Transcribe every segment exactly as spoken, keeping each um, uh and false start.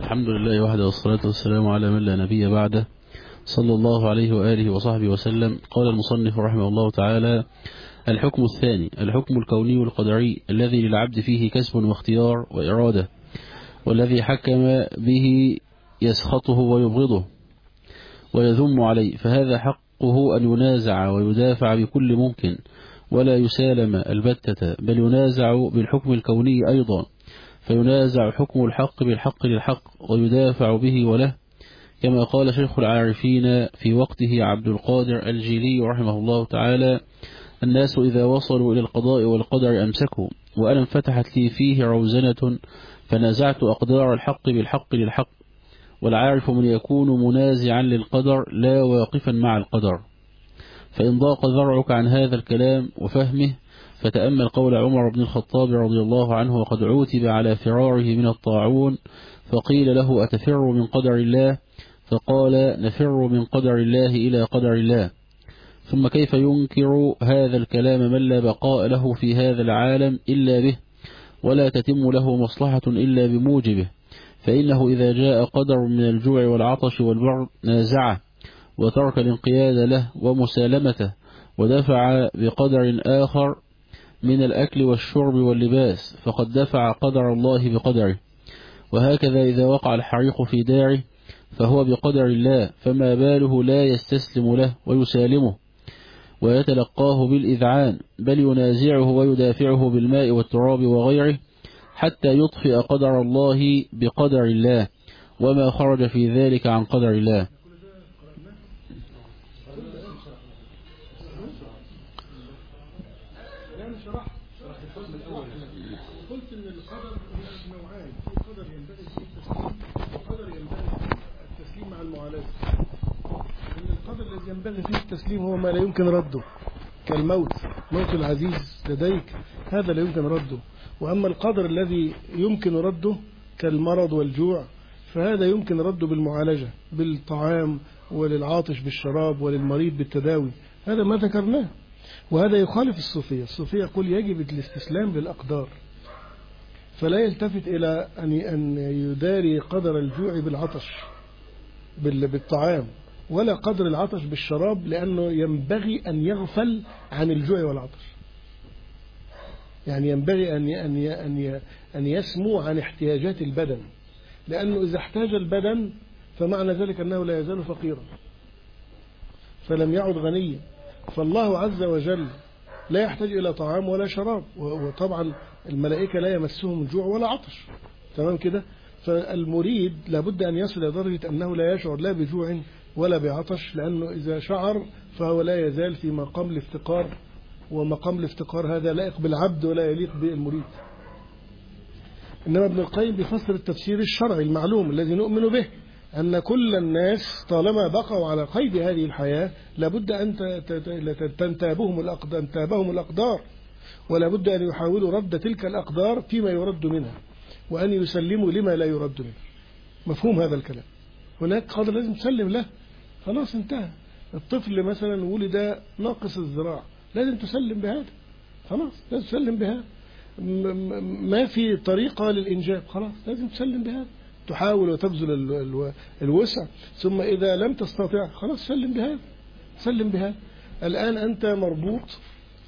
الحمد لله وحده والصلاة والسلام على من لا نبي بعده صلى الله عليه وآله وصحبه وسلم. قال المصنف رحمه الله تعالى: الحكم الثاني الحكم الكوني القدري الذي للعبد فيه كسب واختيار وإرادة، والذي حكم به يسخطه ويبغضه ويذم عليه، فهذا حقه أن ينازع ويدافع بكل ممكن ولا يسالم البتة، بل ينازع بالحكم الكوني أيضا، فينازع حكم الحق بالحق للحق ويدافع به وله، كما قال شيخ العارفين في وقته عبد القادر الجيلي رحمه الله تعالى: الناس إذا وصلوا إلى القضاء والقدر أمسكوا، وأنا انفتحت لي فيه روزنة فنازعت أقدار الحق بالحق للحق. والعارف من يكون منازعا للقدر لا واقفا مع القدر. فإن ضاق ذرعك عن هذا الكلام وفهمه فتأمل قول عمر بن الخطاب رضي الله عنه، وقد عوتب على فراره من الطاعون، فقيل له: أتفر من قدر الله؟ فقال: نفر من قدر الله إلى قدر الله. ثم كيف ينكر هذا الكلام من لا بقاء له في هذا العالم إلا به، ولا تتم له مصلحة إلا بموجبه؟ فإنه إذا جاء قدر من الجوع والعطش والبرد نازعه وترك الانقياد له ومسالمته، ودفع بقدر آخر من الأكل والشرب واللباس، فقد دفع قدر الله بقدره. وهكذا إذا وقع الحريق في داره فهو بقدر الله، فما باله لا يستسلم له ويسالمه ويتلقاه بالإذعان، بل ينازعه ويدافعه بالماء والتراب وغيره حتى يطفئ قدر الله بقدر الله، وما خرج في ذلك عن قدر الله. قلت ان القدر نوعان، في قدر ينبغي فيه التسليم وقدر ينبغي فيه التسليم مع المعالجه. ان القدر الذي ينبغي فيه التسليم هو ما لا يمكن رده، كالموت، موت العزيز لديك هذا لا يمكن رده. واما القدر الذي يمكن رده كالمرض والجوع فهذا يمكن رده بالمعالجه، بالطعام، وللعاطش بالشراب، وللمريض بالتداوي. هذا ما ذكرناه، وهذا يخالف الصوفية. الصوفية يقول يجب الاستسلام للأقدار، فلا يلتفت إلى أن يداري قدر الجوع بالعطش بالطعام، ولا قدر العطش بالشراب، لأنه ينبغي أن يغفل عن الجوع والعطش. يعني ينبغي أن أن أن يسمو عن احتياجات البدن، لأنه إذا احتاج البدن فمعنى ذلك أنه لا يزال فقيرا فلم يعد غنيا. فالله عز وجل لا يحتاج إلى طعام ولا شراب، وطبعا الملائكة لا يمسهم جوع ولا عطش، تمام كده؟ فالمريد لابد أن يصل إلى درجة أنه لا يشعر لا بجوع ولا بعطش، لأنه إذا شعر فهو لا يزال في مقام الافتقار، ومقام الافتقار هذا لا يليق بالعبد ولا يليق بالمريد. إنما ابن القيم بفسر التفسير الشرعي المعلوم الذي نؤمن به، أن كل الناس طالما بقوا على قيد هذه الحياة لابد أن تنتابهم الأقدار, تنتابهم الأقدار ولا بد أن يحاولوا رد تلك الأقدار فيما يرد منها، وأن يسلموا لما لا يرد منه. مفهوم هذا الكلام؟ هناك قدر لازم تسلم له، خلاص انتهى. الطفل مثلا ولد ناقص الذراع، لازم تسلم بهذا، خلاص لازم تسلم بهذا. ما في طريقة للإنجاب، خلاص لازم تسلم بهذا، تحاول وتبذل الوسع. ثم إذا لم تستطع خلاص سلم بهذا، سلم بهذا. الآن أنت مربوط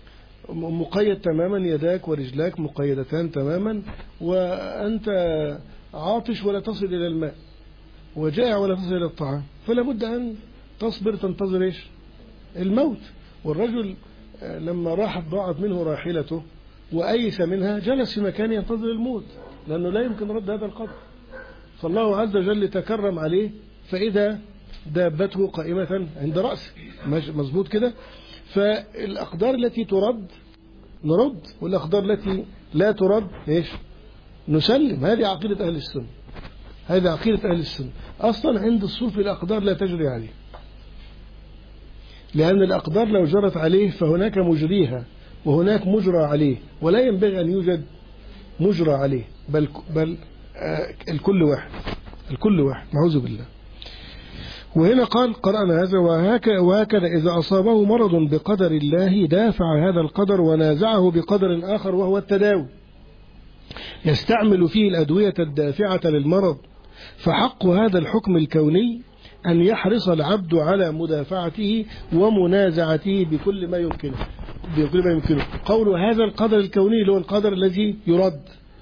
مقيد تماما، يداك ورجلاك مقيدتان تماما، وأنت عاطش ولا تصل إلى الماء، وجائع ولا تصل إلى الطعام، فلا بد أن تصبر تنتظر إيش؟ الموت. والرجل لما راحت ضاعت منه راحلته وأيس منها جلس في مكان ينتظر الموت، لأنه لا يمكن رد هذا القدر. فالله عز وجل تكرم عليه، فإذا دابته قائمة عند رأسه، مظبوط كده. فالأقدار التي ترد نرد، والأقدار التي لا ترد إيش؟ نسلم. هذه عقيدة أهل السنة، هذه عقيدة أهل السنة. أصلا عند الصوفي الأقدار لا تجري عليه، لأن الأقدار لو جرت عليه فهناك مجريها وهناك مجرى عليه، ولا ينبغي أن يوجد مجرى عليه، بل بل الكل واحد، الكل واحد، نعوذ بالله. وهنا قال قرأنا هذا: وهكذا إذا أصابه مرض بقدر الله دافع هذا القدر ونازعه بقدر آخر وهو التداوي، يستعمل فيه الأدوية الدافعة للمرض فحق هذا الحكم الكوني أن يحرص العبد على مدافعته ومنازعته بكل ما يمكنه بكل ما يمكنه قول هذا القدر الكوني اللي هو القدر الذي يرد،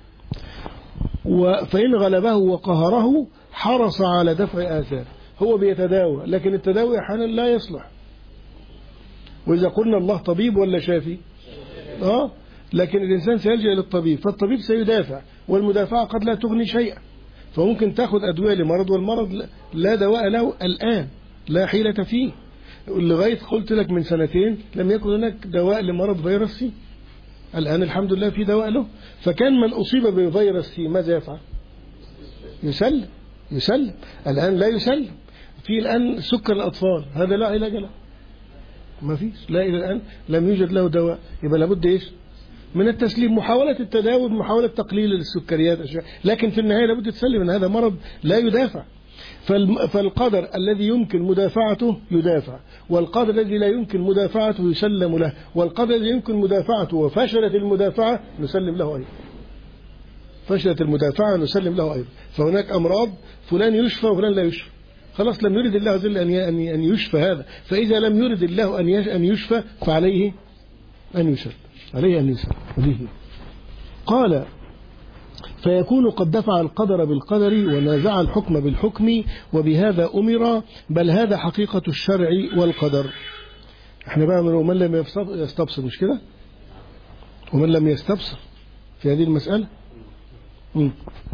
فإن غلبه وقهره حرص على دفع آثار. هو بيتداوى، لكن التداوي أحيانا لا يصلح. وإذا قلنا الله طبيب ولا شافي؟ آه لكن الإنسان سيلجأ للطبيب، فالطبيب سيدافع، والمدافعة قد لا تغني شيئا. فممكن تأخذ أدوية لمرض والمرض لا دواء له الآن، لا حيلة فيه. لغاية قلت لك من سنتين لم يكن هناك دواء لمرض فيروس سي، الآن الحمد لله في دواء له. فكان من أصيب بفيروس سي ماذا يفعل؟ يسلم يسلم الآن لا يسلم. في الآن سكر الأطفال هذا لا علاج له، ما فيش، لا إلى الآن لم يوجد له دواء. يبقى لابد إيش من التسليم، محاولة التداوي بمحاولة تقليل السكريات أشياء، لكن في النهاية لابد تسلم أن هذا مرض لا يدافع. فالقدر الذي يمكن مدافعته يدافع، والقدر الذي لا يمكن مدافعته يسلم له، والقدر الذي يمكن مدافعته وفشلت المدافعة نسلم له أيضا. فشلت المدافعة نسلم له أيضا. فهناك أمراض فلان يشفى وفلان لا يشفى، خلاص لم يرد الله عز وجل أن يشفى هذا. فإذا لم يرد الله أن يشفى فعليه أن يسلم، عليه أن يسلم. قال فيكون قد دفع القدر بالقدر ونازع الحكم بالحكم وبهذا أمر، بل هذا حقيقة الشرع والقدر. احنا بقى ومن لم يستبصر، مش كده؟ ومن لم يستبصر في هذه المسألة مم.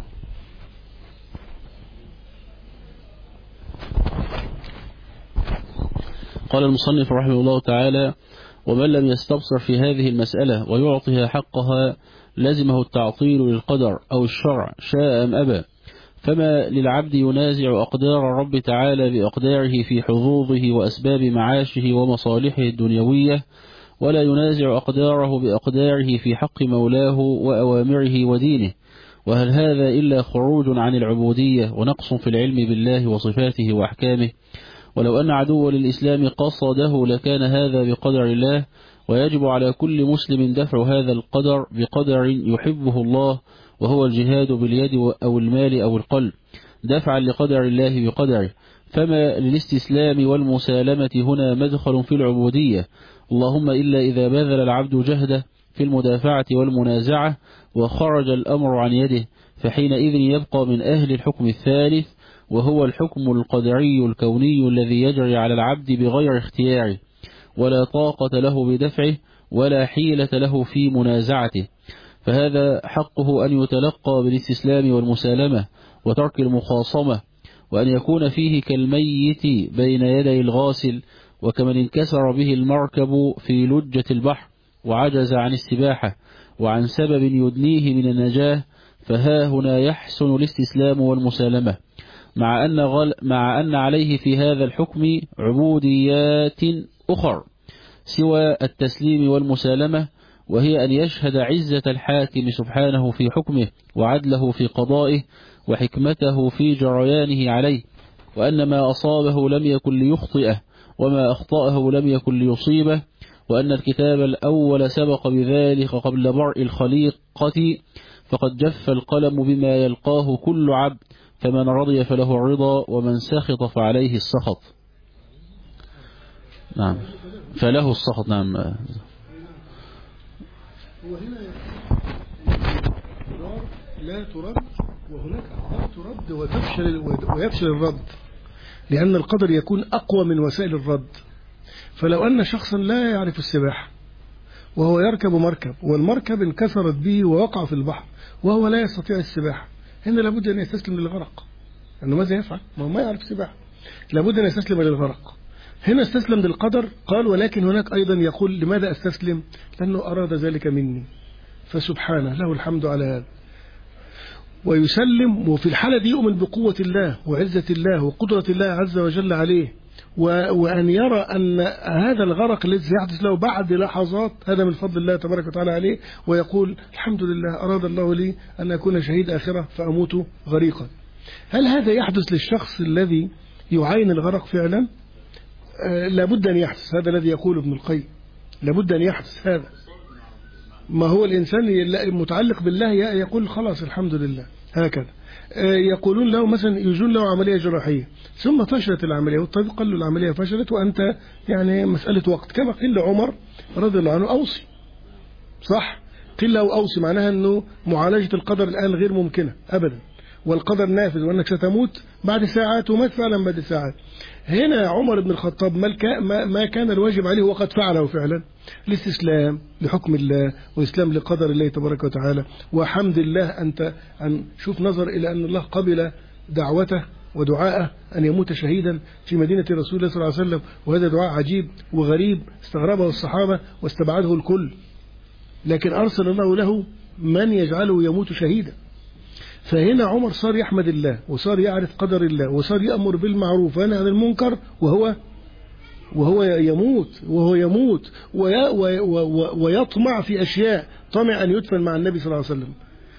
قال المصنف رحمه الله تعالى: ومن لم يستبصر في هذه المسألة ويعطيها حقها لزمه التعطيل للقدر أو الشرع شاء أم أبى. فما للعبد ينازع أقدار الرب تعالى بأقداره في حظوظه وأسباب معاشه ومصالحه الدنيوية، ولا ينازع أقداره بأقداره في حق مولاه وأوامره ودينه. وهل هذا إلا خروج عن العبودية ونقص في العلم بالله وصفاته وأحكامه؟ ولو أن عدو للإسلام قصده لكان هذا بقدر الله، ويجب على كل مسلم دفع هذا القدر بقدر يحبه الله، وهو الجهاد باليد أو المال أو القلب، دفعا لقدر الله بقدره. فما للاستسلام والمسالمة هنا مدخل في العبودية، اللهم إلا إذا بذل العبد جهده في المدافعة والمنازعة وخرج الأمر عن يده، فحينئذ يبقى من أهل الحكم الثالث، وهو الحكم القدري الكوني الذي يجري على العبد بغير اختياره، ولا طاقة له بدفعه ولا حيلة له في منازعته. فهذا حقه أن يتلقى بالاستسلام والمسالمة وترك المخاصمة، وأن يكون فيه كالميت بين يدي الغاسل، وكمن انكسر به المركب في لجة البحر وعجز عن السباحة وعن سبب يدنيه من النجاة. فها هنا يحسن الاستسلام والمسالمة، مع أن, غل مع أن عليه في هذا الحكم عبوديات أخر سوى التسليم والمسالمة، وهي أن يشهد عزة الحاكم سبحانه في حكمه وعدله في قضائه وحكمته في جريانه عليه، وأن ما أصابه لم يكن ليخطئه وما أخطأه لم يكن ليصيبه، وأن الكتاب الأول سبق بذلك قبل برء الخليقة، فقد جف القلم بما يلقاه كل عبد، فمن رضي فله الرضا ومن سخط فعليه السخط. نعم فله السخط. نعم. وهنا لا ترد، وهناك أقدار ترد وتفشل ويفشل الرد، لأن القدر يكون أقوى من وسائل الرد. فلو أن شخصا لا يعرف السباحة وهو يركب مركب والمركب انكسرت به ووقع في البحر وهو لا يستطيع السباحة، هنا لابد أن يستسلم للغرق. أنه ماذا يفعل؟ ما هو ما يعرف السباحة، لابد أن يستسلم للغرق. هنا استسلم للقدر. قال ولكن هناك أيضا يقول لماذا أستسلم؟ لأنه أراد ذلك مني، فسبحانه له الحمد على هذا، ويسلم. وفي الحالة دي يؤمن بقوة الله وعزة الله وقدرة الله عز وجل عليه، وأن يرى أن هذا الغرق الذي سيحدث له بعد لحظات هذا من فضل الله تبارك وتعالى عليه، ويقول الحمد لله أراد الله لي أن أكون شهيد آخرة فأموت غريقا. هل هذا يحدث للشخص الذي يعاين الغرق فعلا؟ آه لابد أن يحدث. هذا الذي يقول ابن القيم، لابد أن يحدث هذا. ما هو الإنسان المتعلق بالله يقول خلاص الحمد لله هكذا. يقولون له مثلا يجون له عملية جراحية ثم فشلت العملية والطبيب قال له العملية فشلت وأنت يعني مسألة وقت، كما قيل لعمر رضي الله عنه أوصي، صح؟ قيل له أوصي معناها أنه معالجة القدر الآن غير ممكنة أبدا، والقدر نافذ وأنك ستموت بعد ساعات، ومات فعلا بعد ساعات. هنا عمر بن الخطاب ما كان الواجب عليه وقد فعله فعلا، الاستسلام لحكم الله والإسلام لقدر الله تبارك وتعالى، وحمد الله أنت أن شوف نظر إلى أن الله قبل دعوته ودعاءه أن يموت شهيدا في مدينة رسول الله صلى الله عليه وسلم، وهذا دعاء عجيب وغريب استغربه الصحابة واستبعده الكل، لكن أرسل الله له من يجعله يموت شهيدا. فهنا عمر صار يحمد الله وصار يعرف قدر الله وصار يأمر بالمعروف وينهى عن المنكر وهو وهو يموت وهو يموت وي ويطمع في أشياء، طمع أن يدفن مع النبي صلى الله عليه وسلم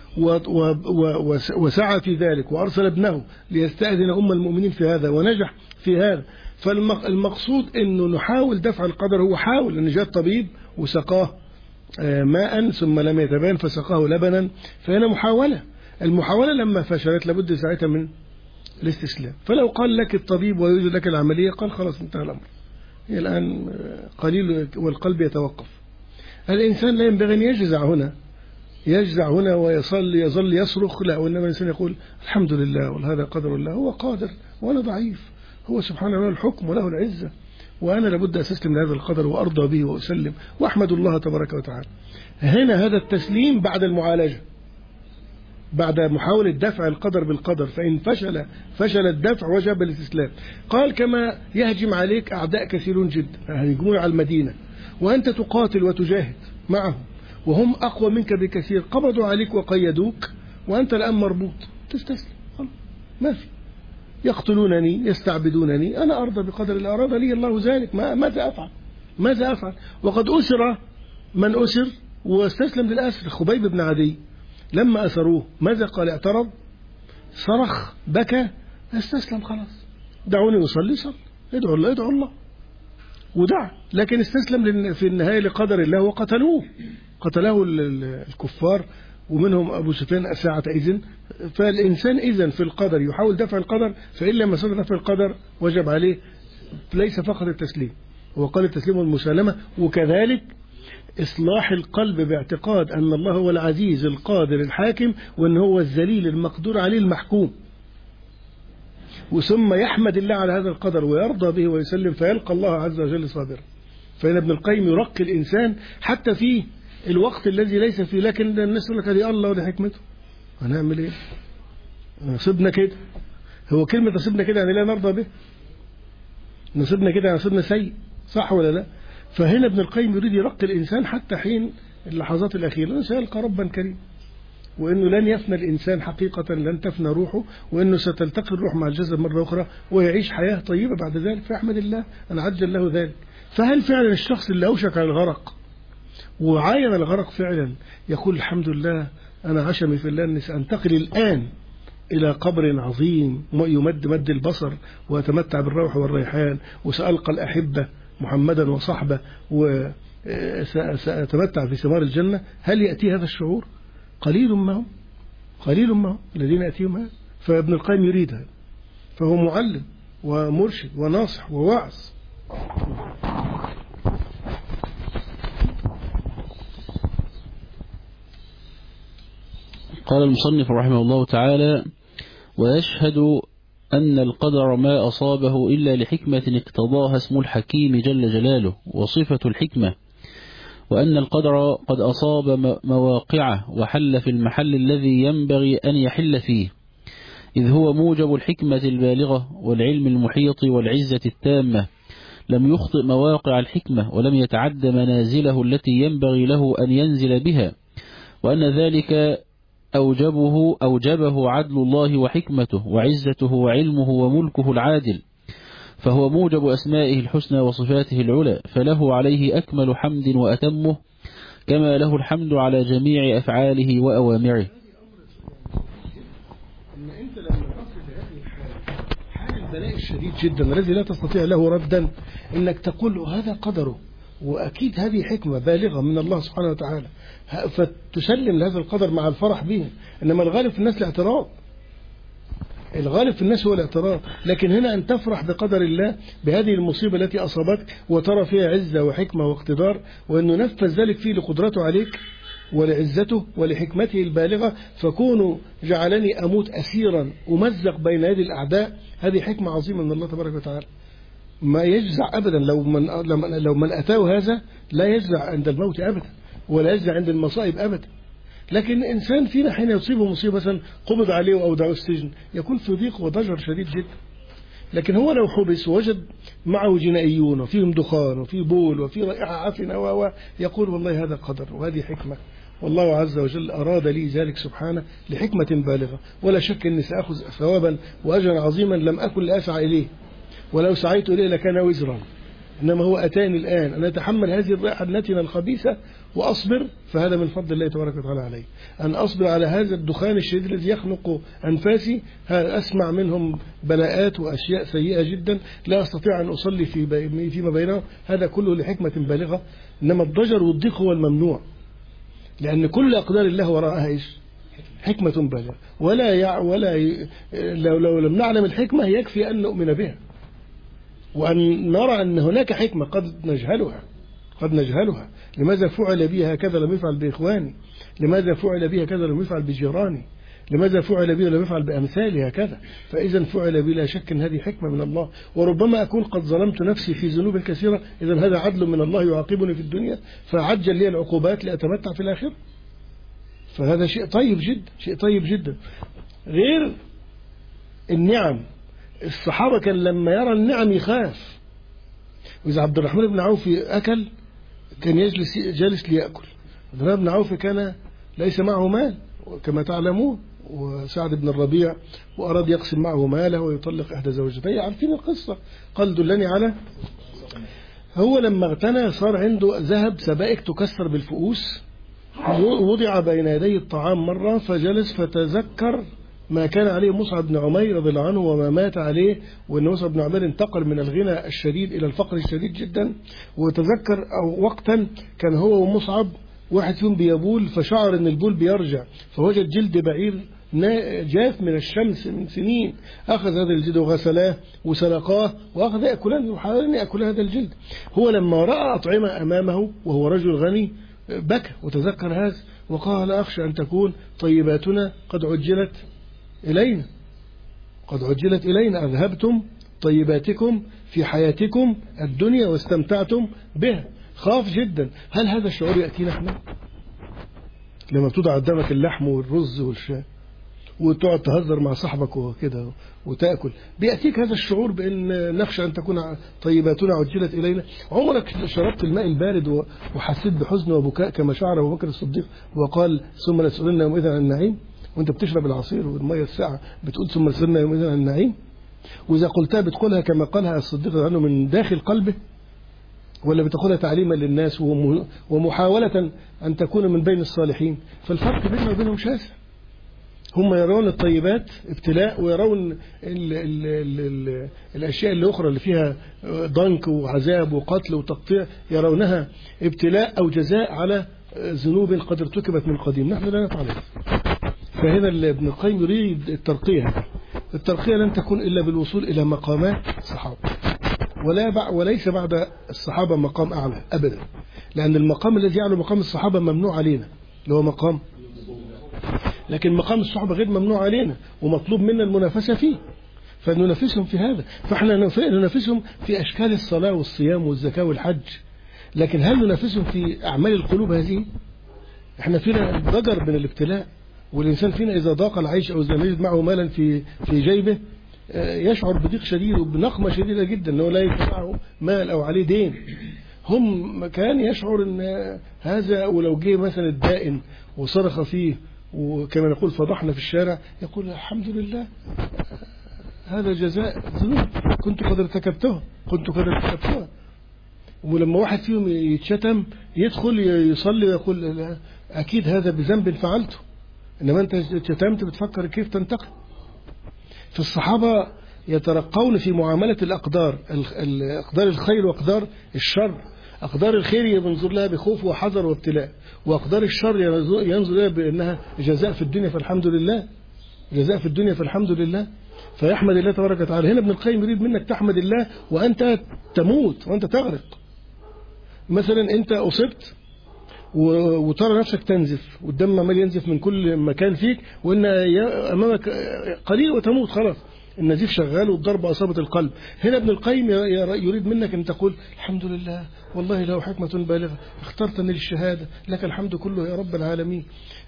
وسعى في ذلك، وأرسل ابنه ليستأذن أم المؤمنين في هذا ونجح في هذا. فالمقصود أنه نحاول دفع القدر، هو حاول أن جاء الطبيب وسقاه ماء ثم لم يتبان فسقاه لبنا، فهنا محاولة، المحاولة لما فشلت لابد ساعتها من الاستسلام. فلو قال لك الطبيب ويريد لك العملية قال خلاص انتهى الأمر، الآن قليل والقلب يتوقف. الإنسان لا ينبغي أن يجزع هنا يجزع هنا ويصل يظل يصرخ، لا، وإنما الإنسان يقول الحمد لله وهذا قدر الله، هو قادر وأنا ضعيف، هو سبحانه له الحكم وله العزة، وأنا لابد أستسلم لهذا القدر وأرضى به وأسلم وأحمد الله تبارك وتعالى. هنا هذا التسليم بعد المعالجة، بعد محاولة دفع القدر بالقدر، فإن فشل فشل الدفع وجب الاستسلام. قال كما يهجم عليك أعداء كثيرون جدا، يهجمون على المدينة وأنت تقاتل وتجاهد معهم وهم أقوى منك بكثير، قبضوا عليك وقيدوك وأنت الآن مربوط، تستسلم ما في، يقتلونني يستعبدونني، أنا أرضى بقدر الله، أراد لي الله ذلك، ماذا أفعل ماذا أفعل وقد أسر من أسر واستسلم للأسر. خبيب بن عدي لما أسروه ماذا قال؟ اعترض، صرخ، بكى، استسلم، خلاص دعوني أصلي، صل، ادعو الله ادعو الله ودع، لكن استسلم في النهاية لقدر الله وقتلوه، قتله الكفار ومنهم أبو سفيان ساعة إذن. فالإنسان إذن في القدر يحاول دفع القدر، فإن لم يستطع دفع القدر وجب عليه ليس فقط التسليم، هو قال التسليم والمسالمة، وكذلك إصلاح القلب باعتقاد أن الله هو العزيز القادر الحاكم، وأن هو الذليل المقدور عليه المحكوم، وثم يحمد الله على هذا القدر ويرضى به ويسلم، فيلقى الله عز وجل صابرا. فإن ابن القيم يرقي الإنسان حتى في الوقت الذي ليس فيه، لكن الناس يقول لك هذه الله وده حكمته، هنعمل ايه؟ نصيبنا كده، هو كلمة نصيبنا كده يعني لا نرضى به، نصيبنا كده يعني نصيبنا سيء، صح ولا لا؟ فهنا ابن القيم يريد يرقي الإنسان حتى حين اللحظات الأخيرة، لأنه سيلقى ربا كريم، وأنه لن يفنى الإنسان حقيقة، لن تفنى روحه، وأنه ستلتقي الروح مع الجسد مرة أخرى ويعيش حياة طيبة بعد ذلك، فأحمد الله أن عجل له ذلك. فهل فعلا الشخص اللي أوشك على الغرق وعاين الغرق فعلا يقول الحمد لله أنا عشمي في الله أني سأنتقل الآن إلى قبر عظيم يمد مد البصر وأتمتع بالروح والريحان وسألقى الأحبة محمدا وصحبه وسأتمتع في ثمار الجنة؟ هل يأتي هذا الشعور؟ قليل ما هم قليل ما هم الذين يأتيهم هذا. فابن القيم يريد هذا، فهو معلم ومرشد وناصح وواعظ. قال المصنف رحمه الله تعالى: ويشهد أن القدر ما أصابه إلا لحكمة اقتضاها اسم الحكيم جل جلاله وصفة الحكمة، وأن القدر قد أصاب مواقعه وحل في المحل الذي ينبغي أن يحل فيه، إذ هو موجب الحكمة البالغة والعلم المحيط والعزة التامة، لم يخطئ مواقع الحكمة ولم يتعد منازله التي ينبغي له أن ينزل بها، وأن ذلك أوجبه أوجبه عدل الله وحكمته وعزته وعلمه وملكه العادل، فهو موجب أسمائه الحسنى وصفاته العلى، فله عليه أكمل حمد وأتمه، كما له الحمد على جميع أفعاله وأوامره. أن أنت لما تصل لهذه الحالة، حال البلاء الشديد جدا الذي لا تستطيع له ردا، إنك تقول له هذا قدره، وأكيد هذه حكمة بالغة من الله سبحانه وتعالى، فتسلم لهذا القدر مع الفرح به. إنما الغالب في الناس الاعتراض، الغالب في الناس هو الاعتراض. لكن هنا أن تفرح بقدر الله بهذه المصيبة التي أصابتك وترى فيها عزة وحكمة واقتدار، وأنه نفذ ذلك فيه لقدرته عليك ولعزته ولحكمته البالغة. فكونوا جعلني أموت أسيرا أمزق بين يدي الأعداء، هذه حكمة عظيمة من الله تبارك وتعالى. ما يجزع أبدا لو من لو من أتاه هذا، لا يجزع عند الموت أبدا ولا يجزع عند المصائب أبدا. لكن الإنسان فينا حين يصيبه مصيبة قبض عليه وأودعه السجن يكون في ضيق وضجر شديد جدا. لكن هو لو حبس ووجد معه جنائيون وفيهم دخان وفي بول وفي رائحة عفنة و يقول والله هذا قدر وهذه حكمة، والله عز وجل أراد لي ذلك سبحانه لحكمة بالغة. ولا شك أني سأخذ ثوابا وأجرا عظيما لم أكن لأسعى إليه، ولو سعيت إليه لكان وزرا، إنما هو أتاني الآن أن أتحمل هذه الرائحة النتنة الخبيثة وأصبر، فهذا من فضل الله تبارك وتعالى علي. أن أصبر على هذا الدخان الشديد الذي يخنق أنفاسي، أسمع منهم بلاءات وأشياء سيئة جدا لا أستطيع أن أصلي في فيما بينهم، هذا كله لحكمة بالغة. إنما الضجر والضيق هو الممنوع، لأن كل أقدار الله وراءها إيش؟ حكمة بالغة. ولا يع ولا ي... لو, لو لم نعلم الحكمة يكفي أن نؤمن بها، وأن نرى أن هناك حكمة قد نجهلها قد نجهلها لماذا فعل بي هكذا لم يفعل بإخواني؟ لماذا فعل بي هكذا لم يفعل بجيراني؟ لماذا فعل بي لم يفعل بأمثالي هكذا؟ فإذا فعل بي لا شك أن هذه حكمة من الله. وربما أكون قد ظلمت نفسي في ذنوب كثيرة، إذا هذا عدل من الله يعاقبني في الدنيا فعجل لي العقوبات لأتمتع في الآخرة. فهذا شيء طيب جدا، شيء طيب جدا. غير النعم، الصحابة كان لما يرى النعم يخاف. وإذا عبد الرحمن بن عوف أكل كان يجلس جالس ليأكل. عبد الرحمن بن عوف كان ليس معه مال كما تعلمون، وسعد بن الربيع وأراد يقسم معه ماله ويطلق إحدى زوجتيه، عارفين القصة. قال دلني على، هو لما اغتنى صار عنده ذهب سبائك تكسر بالفؤوس، وضع بين يدي الطعام مرة فجلس فتذكر ما كان عليه مصعب بن عمير رضي الله عنه وما مات عليه، وأن مصعب بن عمير انتقل من الغنى الشديد إلى الفقر الشديد جدا. وتذكر أو وقتا كان هو ومصعب واحد فيهم بيبول، فشعر أن البول بيرجع، فوجد جلد بعير جاف من الشمس من سنين، أخذ هذا الجلد وغسلاه وسلقاه وأخذ يأكلان وحاولن يأكل هذا الجلد. هو لما رأى أطعمة أمامه وهو رجل غني بكى وتذكر هذا وقال أخشى أن تكون طيباتنا قد عجلت إلينا قد عجلت إلينا أذهبتم طيباتكم في حياتكم الدنيا واستمتعتم بها. خاف جدا. هل هذا الشعور يأتينا احنا لما تضع قدامك اللحم والرز والشاي وتقعد تهزر مع صاحبك وكده وتأكل؟ بيأتيك هذا الشعور بأن نخشى أن تكون طيباتنا عجلت إلينا؟ عمرك شربت الماء البارد وحسيت بحزن وبكاء كما شعر أبو بكر الصديق وقال ثم لسألن يومئذ عن النعيم؟ وانت بتشرب العصير والمية الساعة بتقول ثم لسألن يومئذ عن النعيم؟ وإذا قلتها بتقولها كما قالها الصديق عنه من داخل قلبه، ولا بتقولها تعليما للناس ومحاولة أن تكون من بين الصالحين؟ فالفرق بيننا وبينهم شاسع. هم يرون الطيبات ابتلاء، ويرون ال ال ال ال الأشياء الأخرى اللي فيها ضنك وعذاب وقتل وتقطيع يرونها ابتلاء أو جزاء على ذنوب قد ارتكبت من قديم. نحن لا نفعل. فهنا ابن القيم يريد الترقية. الترقية لن تكون إلا بالوصول إلى مقامات الصحابة، ولا وليس بعد الصحابة مقام أعلى أبدا، لأن المقام الذي يعلو مقام الصحابة ممنوع علينا اللي هو مقام، لكن مقام الصحابة غير ممنوع علينا ومطلوب منا المنافسة فيه، فننافسهم في هذا. فاحنا ننافسهم في أشكال الصلاة والصيام والزكاة والحج، لكن هل ننافسهم في أعمال القلوب هذه؟ احنا فينا ضجر من الابتلاء، والإنسان فينا إذا ضاق العيش أو إذا يجد معه مالا في في جيبه يشعر بضيق شديد وبنقمة شديدة جدا أنه لا يدفعه مال أو عليه دين. هم كان يشعر أن هذا، ولو جه مثلا الدائن وصرخ فيه وكما نقول فضحنا في الشارع يقول الحمد لله هذا جزاء ذنوب كنت قد ارتكبتها كنت قد ارتكبتها. ولما واحد فيهم يتشتم يدخل يصلي ويقول أكيد هذا بذنب فعلته، إنما أنت شتمت بتفكر كيف تنتقم. في الصحابة يترقون في معاملة الأقدار، أقدار الخير وأقدار الشر. أقدار الخير ينظر لها بخوف وحذر وابتلاء، وأقدار الشر ينظر لها بأنها جزاء في الدنيا فالحمد لله، جزاء في الدنيا فالحمد لله. فيحمد الله تبارك وتعالى. هنا ابن القيم يريد منك تحمد الله وأنت تموت وأنت تغرق. مثلا أنت أصبت وترى نفسك تنزف والدم عمال ينزف من كل مكان فيك، وإن أمامك قليل وتموت خلاص، النزيف شغال والضربة أصابت القلب. هنا ابن القيم يريد منك أن تقول الحمد لله والله له حكمة بالغة اخترتني للشهادة، لك الحمد كله يا رب العالمين.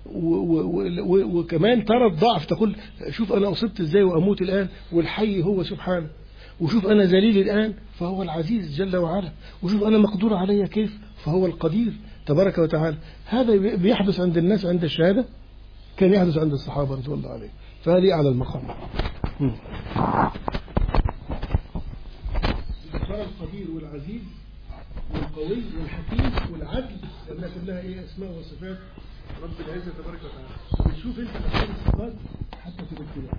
وكمان ترى الضعف، تقول شوف أنا أصبت إزاي وأموت الآن والحي هو سبحانه، وشوف أنا ذليل الآن فهو العزيز جل وعلا، وشوف أنا مقدور علي كيف فهو القدير تبارك وتعالى. هذا بيحدث عند الناس عند الشهادة، كان يحدث عند الصحابة رضي الله عليهم، فهذه أعلى المقام. ترى القدير والعزيز والقوي والحكيم والعدل، لأنها كلها إيه أسماء وصفات رب العزة تبارك وتعالى. بتشوف أنت أسماء الصفات حتى في الابتلاء.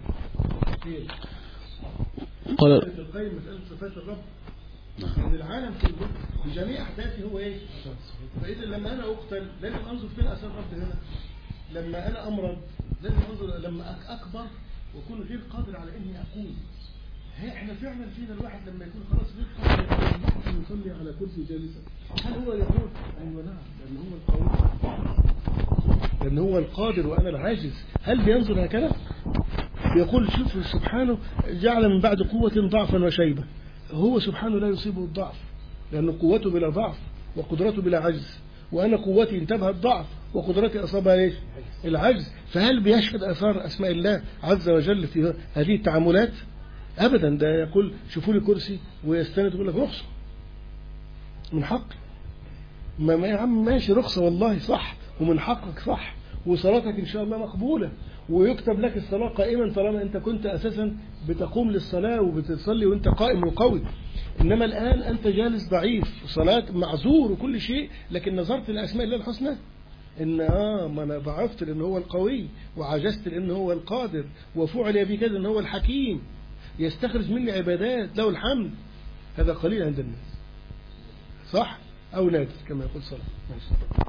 قال القيم مسألة صفات الرب ان العالم كله بجميع احداثه هو ايه؟ فاذا لما انا اقتل لازم انظر فين اثار الرب هنا، لما انا امرض لازم انظر، لما اكبر واكون غير قادر على اني اقوم. احنا فعلا فينا الواحد لما يكون خلاص غير قادر ان يصلي على كرسي جالسا، هل هو يقول ايوه نعم لان هو القوي لان هو القادر وانا العاجز؟ هل بينظر هكذا؟ يقول شوف سبحانه جعل من بعد قوة ضعفا وشيبة. هو سبحانه لا يصيبه الضعف لأن قوته بلا ضعف وقدرته بلا عجز، وأنا قوتي انتبهت الضعف وقدرتي أصابها ليش؟ العجز. فهل بيشهد أثار أسماء الله عز وجل في هذه التعاملات؟ أبدا. ده يقول شوفوا لي كرسي ويستند يقول لك رخصة من حق ما يا عم ماشي رخصة والله صح ومن حقك صح، وصلاتك إن شاء الله مقبولة ويكتب لك الصلاة قائما طالما أنت كنت أساسا بتقوم للصلاة وبتصلي وأنت قائم وقوي. إنما الآن أنت جالس ضعيف وصلاة معذور وكل شيء، لكن نظرت لأسماء الله الحسنى إن آه ما أنا ضعفت لأن هو القوي وعجزت لأن هو القادر وفعل بي كذا لأن هو الحكيم يستخرج مني عبادات له الحمد. هذا قليل عند الناس صح أو نادر كما يقول صلى الله.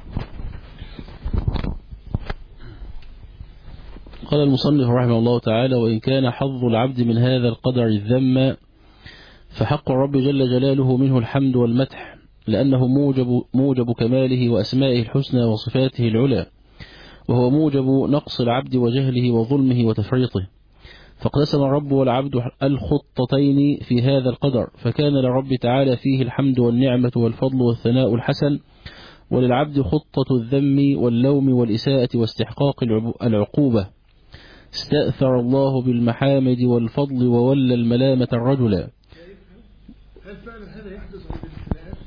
قال المصنف رحمه الله تعالى: وإن كان حظ العبد من هذا القدر الذم فحق الرب جل جلاله منه الحمد والمدح، لأنه موجب, موجب كماله وأسمائه الحسنى وصفاته العلى، وهو موجب نقص العبد وجهله وظلمه وتفريطه. فاقتسم الرب والعبد الخطتين في هذا القدر، فكان للرب تعالى فيه الحمد والنعمة والفضل والثناء الحسن، وللعبد خطة الذم واللوم والإساءة واستحقاق العقوبة. استأثر الله بالمحامد والفضل وولى الملامة الرجلا. هل فعلا هذا يحدث عند الابتلاءات؟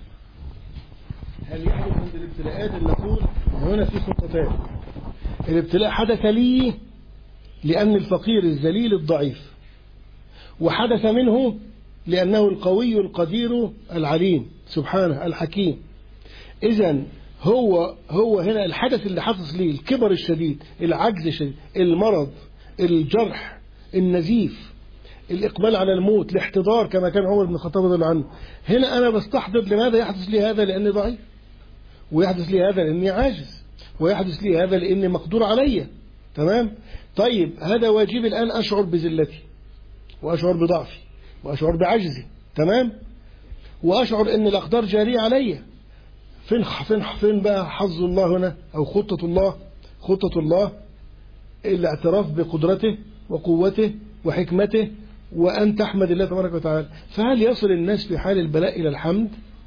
هل يحدث عند الابتلاءات أن نقول هنا في خطتان؟ الابتلاء حدث لي لأن الفقير الذليل الضعيف، وحدث منه لأنه القوي القدير العليم سبحانه الحكيم. إذن هو هو هنا الحدث اللي حدث لي الكبر الشديد، العجز الشديد، المرض، الجرح، النزيف، الإقبال على الموت، الاحتضار كما كان عمر بن الخطاب رضي الله عنه. هنا أنا بستحضر لماذا يحدث لي هذا؟ لأني ضعيف، ويحدث لي هذا لأني عاجز، ويحدث لي هذا لأني مقدور علي. تمام؟ طيب هذا واجب الآن أشعر بذلتي وأشعر بضعفي وأشعر بعجزي. تمام؟ وأشعر أن الأقدار جارية علي. فين فين فين بقى حظ الله هنا أو خطة الله؟ خطة الله الاعتراف بقدرته وقوته وحكمته وأن تحمد الله تبارك وتعالى. فهل يصل الناس في حال البلاء إلى الحمد؟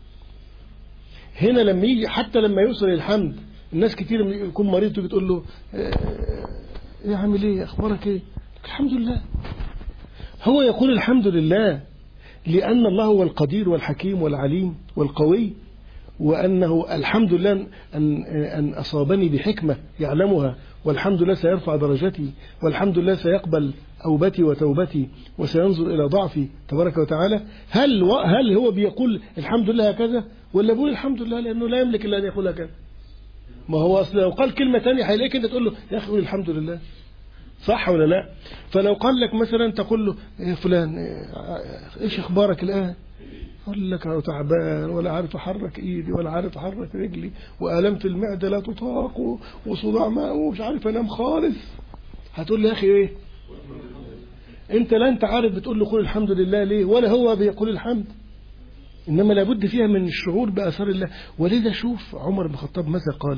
هنا لما يجي حتى لما يوصل الحمد، الناس كتير يكون مريض تيجي تقول له ايه عامل ايه اخبارك ايه؟ الحمد لله. هو يقول الحمد لله لأن الله هو القدير والحكيم والعليم والقوي، وأنه الحمد لله أن, أن أصابني بحكمة يعلمها، والحمد لله سيرفع درجتي، والحمد لله سيقبل أوبتي وتوبتي وسينظر إلى ضعفي تبارك وتعالى. هل هل هو بيقول الحمد لله هكذا، ولا بيقول الحمد لله لأنه لا يملك إلا أن يقول هكذا؟ ما هو أصل لو قال كلمة تانية هيلاقيك أنت تقول له يا أخي قول الحمد لله، صح ولا لا؟ فلو قال لك مثلا تقول له يا فلان إيش أخبارك الآن؟ قال لك أنا تعبان ولا عارف أحرك إيدي ولا عارف أحرك رجلي وألمت المعدة لا تطاق وصداع ماء ومش عارف أنام خالص. هتقول لي يا أخي إيه؟ أنت لا أنت عارف بتقول له قول الحمد لله ليه، ولا هو بيقول الحمد. إنما لابد فيها من الشعور بآثار الله. ولذا شوف عمر بن الخطاب ماذا قال.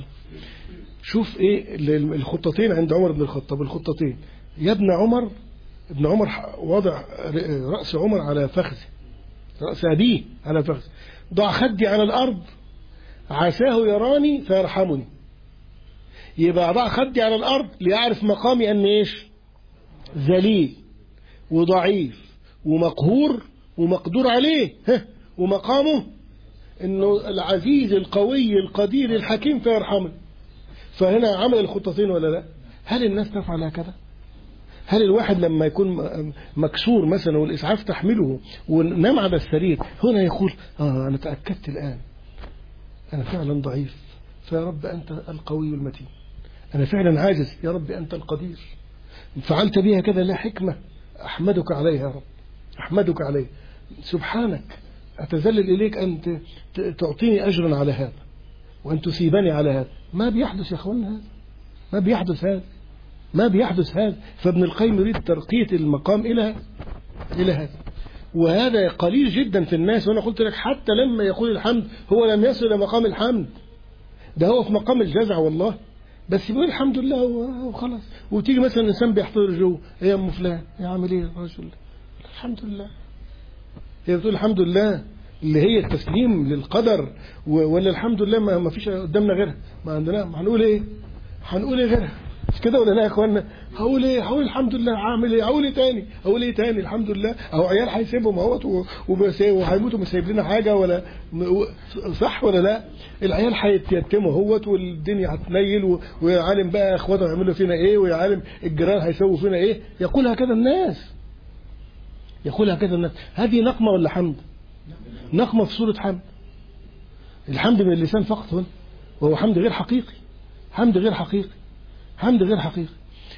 شوف إيه الخطتين عند عمر بن الخطاب، الخطتين. يا ابن عمر، ابن عمر وضع رأس عمر على فخذه، رأس أبيه على فخذه. ضع خدي على الأرض عساه يراني فيرحمني. يبقى ضع خدي على الأرض ليعرف مقامي أن إيش؟ ذليل وضعيف ومقهور ومقدور عليه، ومقامه إنه العزيز القوي القدير الحكيم فيرحمني. فهنا عمل الخطتين ولا لا؟ هل الناس تفعل هكذا؟ هل الواحد لما يكون مكسور مثلا والإسعاف تحمله ونام على السرير هنا يقول آه أنا تأكدت الآن أنا فعلا ضعيف، فيا رب أنت القوي المتين، أنا فعلا عاجز، يا رب أنت القدير، فعلت بها كذا لا حكمة، أحمدك عليها يا رب، أحمدك عليه، سبحانك أتذلل إليك أن تعطيني أجرا على هذا وأن تسيبني على هذا. ما بيحدث يا أخوانا هذا، ما بيحدث هذا، ما بيحدث هذا. فابن القيم يريد ترقية المقام إلى إلى هذا، وهذا قليل جدا في الناس. وأنا قلت لك حتى لما يقول الحمد هو لم يصل إلى مقام الحمد، ده هو في مقام الجزع والله، بس بيقول الحمد لله وخلاص. وتيجي مثلا الإنسان بيحتضر جوه، يا أم فلان يعمل إيه الرجل؟ الحمد لله. هي بتقول الحمد لله اللي هي التسليم للقدر، ولا الحمد لله ما ما فيش قدامنا غيرها، ما عندنا، ما هنقول إيه؟ هنقول إيه غيرها؟ مش كده ولا لا يا اخوانا؟ هقول ايه؟ هقول الحمد لله. هعمل ايه؟ هقول ايه تاني؟ هقول ايه تاني؟ الحمد لله. اهو عيال هيسيبهم اهوت وهيموتوا مش سايب لنا حاجه، ولا صح ولا لا؟ العيال هيتيتموا اهوت والدنيا هتنيل، ويا عالم بقى اخواتهم هيعملوا فينا ايه، ويا عالم الجيران هيسووا فينا ايه. يقول هكذا الناس، يقول هكذا الناس. هذه نقمه ولا حمد؟ نقمه في صوره حمد. الحمد من اللسان فقط هنا، وهو حمد غير حقيقي، حمد غير حقيقي، حمد غير حقيقي.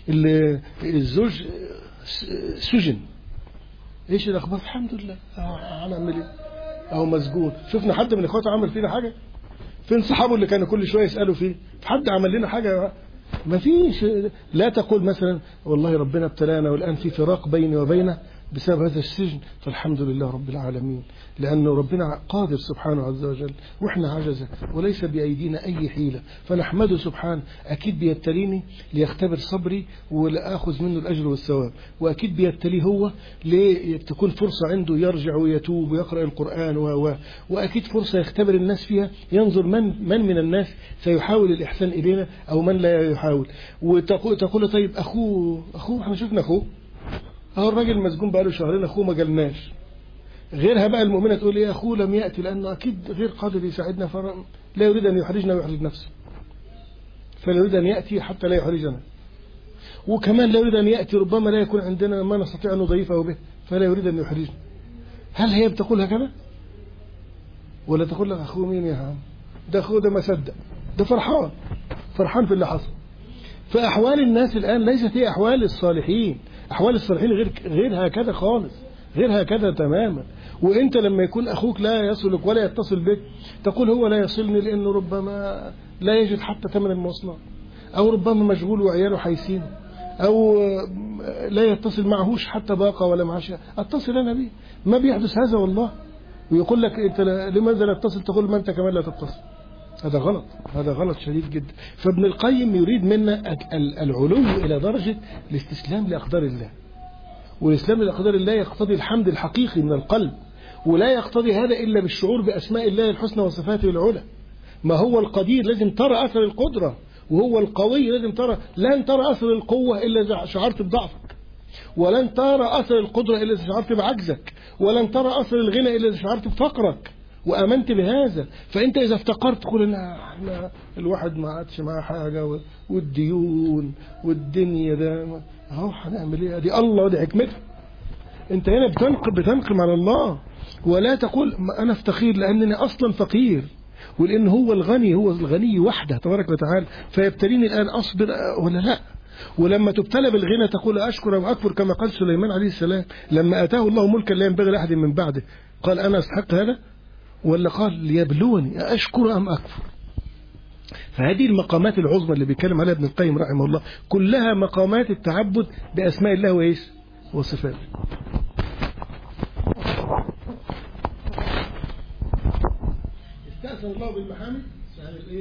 الزوج سجن، ايش الاخبار؟ الحمد لله. هنعمل ايه؟ اهو مسجون. شفنا حد من اخواته عمل فينا حاجه؟ فين صحابه اللي كانوا كل شويه يسالوا فيه؟ حد عمل لنا حاجه؟ ما فيش. لا تقول مثلا والله ربنا ابتلانا والان في فراق بيني وبينه بسبب هذا السجن، فالحمد لله رب العالمين، لأنه ربنا قادر سبحانه عز وجل وإحنا عجزة وليس بأيدينا أي حيلة، فنحمده سبحانه. أكيد بيبتليني ليختبر صبري ولأخذ منه الأجر والثواب، وأكيد بيبتليه هو لتكون فرصة عنده يرجع ويتوب ويقرأ القرآن و... وأكيد فرصة يختبر الناس فيها، ينظر من من من الناس سيحاول الإحسان إلينا أو من لا يحاول. وتقول تقول طيب أخوه أخوه احنا شفنا أخوه اهو الراجل مسجون بقاله شهرين، اخوه ما جالناش. غيرها بقى المؤمنه تقول ايه؟ اخوه لم ياتي لانه اكيد غير قادر يساعدنا، فلا يريد ان يحرجنا ويحرج نفسه، فلا يريد ان ياتي حتى لا يحرجنا، وكمان لا يريد ان ياتي ربما لا يكون عندنا ما نستطيع ان نضيفه به، فلا يريد ان يحرجنا. هل هي بتقول هكذا؟ ولا تقول لك اخوه مين يا عم؟ ده اخوه ده ما صدق، ده فرحان فرحان في اللي حصل. فاحوال الناس الان ليست هي احوال الصالحين، أحوال الصالحين غير غير هكذا خالص، غير هكذا تماما. وأنت لما يكون أخوك لا يصلك ولا يتصل بك تقول هو لا يصلني لأنه ربما لا يجد حتى ثمن المواصلات، أو ربما مشغول وعياله حيسين، أو لا يتصل معهوش حتى باقة ولا معشاء، أتصل أنا به. ما بيحدث هذا والله. ويقول لك أنت لماذا لا تتصل؟ تقول ما أنت كمان لا تتصل. هذا غلط، هذا غلط شديد جدا. فابن القيم يريد منا العلو إلى درجة الاستسلام لأقدار الله، والإسلام لأقدار الله يقتضي الحمد الحقيقي من القلب، ولا يقتضي هذا إلا بالشعور بأسماء الله الحسنى وصفاته العلى. ما هو القدير لازم ترى أثر القدرة، وهو القوي لازم ترى. لن ترى أثر القوة إلا إذا شعرت بضعفك، ولن ترى أثر القدرة إلا إذا شعرت بعجزك، ولن ترى أثر الغنى إلا إذا شعرت بفقرك وأمنت بهذا. فأنت إذا افتقرت تقول إن احنا الواحد ما عادش معاه حاجة والديون والدنيا ده اهو هنعمل ايه؟ دي الله ودي حكمته. أنت هنا بتنقم بتنقم على الله، ولا تقول أنا افتقير لأنني أصلا فقير، ولأن هو الغني، هو الغني وحده تبارك وتعالى، فيبتليني الآن أصبر ولا لا؟ ولما تبتلى بالغنى تقول أشكر أم أكفر، كما قال سليمان عليه السلام لما أتاه الله ملكا لا ينبغي لأحد من بعده، قال أنا أستحق هذا؟ ولا قال ليبلوني أشكر أم أكفر؟ فهذه المقامات العظمى اللي بيتكلم عليها ابن القيم رحمه الله كلها مقامات التعبد بأسماء الله وإيش وصفاته. استأثر الله بالمحامد يعني ايه؟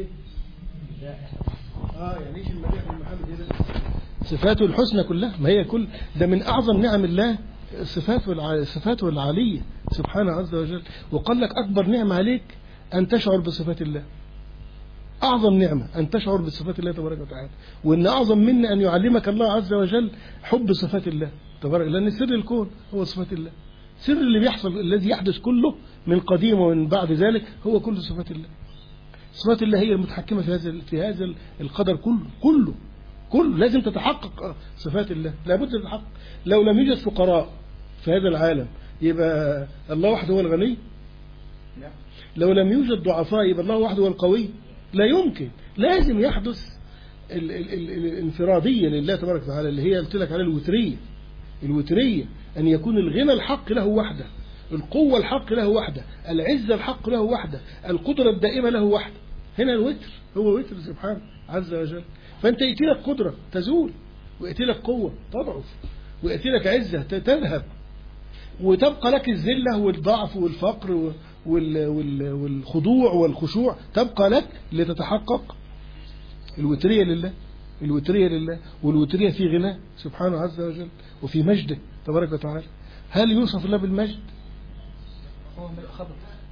اه يعني ايش المديح بالمحامد ايه ده؟ صفاته الحسنى كلها، ما هي كل ده من اعظم نعم الله، صفاته الع... صفاته العالية سبحانه عز وجل. وقال لك اكبر نعمة عليك ان تشعر بصفات الله، أعظم نعمة أن تشعر بصفات الله تبارك وتعالى، وإن أعظم من أن يعلمك الله عز وجل حب صفات الله تبارك، لأن سر الكون هو صفات الله، سر اللي بيحصل الذي يحدث كله من قديم ومن بعد ذلك هو كل صفات الله. صفات الله هي المتحكمة في هذا في هذا القدر كله كله كله لازم تتحقق صفات الله، لابد تتحقق. لو لم يوجد فقراء في هذا العالم يبقى الله وحده هو الغني؟ لو لم يوجد ضعفاء يبقى الله وحده هو القوي؟ لا يمكن. لازم يحدث ال ال ال الانفرادية لله تبارك وتعالى اللي هي قلت لك على الوترية. الوترية أن يكون الغنى الحق له وحده، القوة الحق له وحده، العزة الحق له وحده، القدرة الدائمة له وحده. هنا الوتر هو وتر سبحانه عز وجل. فأنت يأتي لك قدرة تزول، ويأتي لك قوة تضعف، ويأتي لك عزة تذهب، وتبقى لك الذلة والضعف والفقر والخضوع والخشوع تبقى لك لتتحقق الوترية لله. الوترية لله، والوترية في غناه سبحانه عز وجل وفي مجده تبارك وتعالى. هل يوصف الله بالمجد؟ هو خبر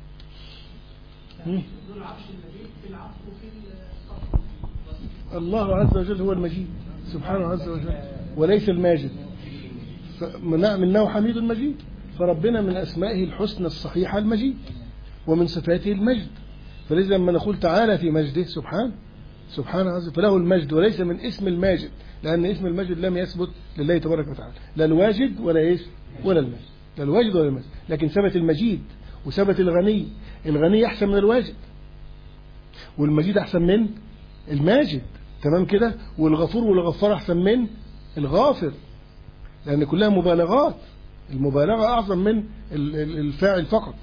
الله عز وجل هو المجيد سبحانه عز وجل وليس الماجد، منه حميد مجيد. فربنا من أسمائه الحسنى الصحيحة المجيد، ومن صفاته المجد. فلذا لما نقول تعالى في مجده سبحانه سبحانه عز وجل فله المجد، وليس من اسم الماجد، لأن اسم المجد لم يثبت لله تبارك وتعالى، لا الواجد ولا إيش ولا المجد، لا الواجد ولا المجد، لكن ثبت المجيد وثبت الغني. الغني أحسن من الواجد، والمجيد أحسن من الماجد، تمام كده. والغفور والغفار أحسن من الغافر، لأن كلها مبالغات، المبالغة أعظم من الفاعل فقط.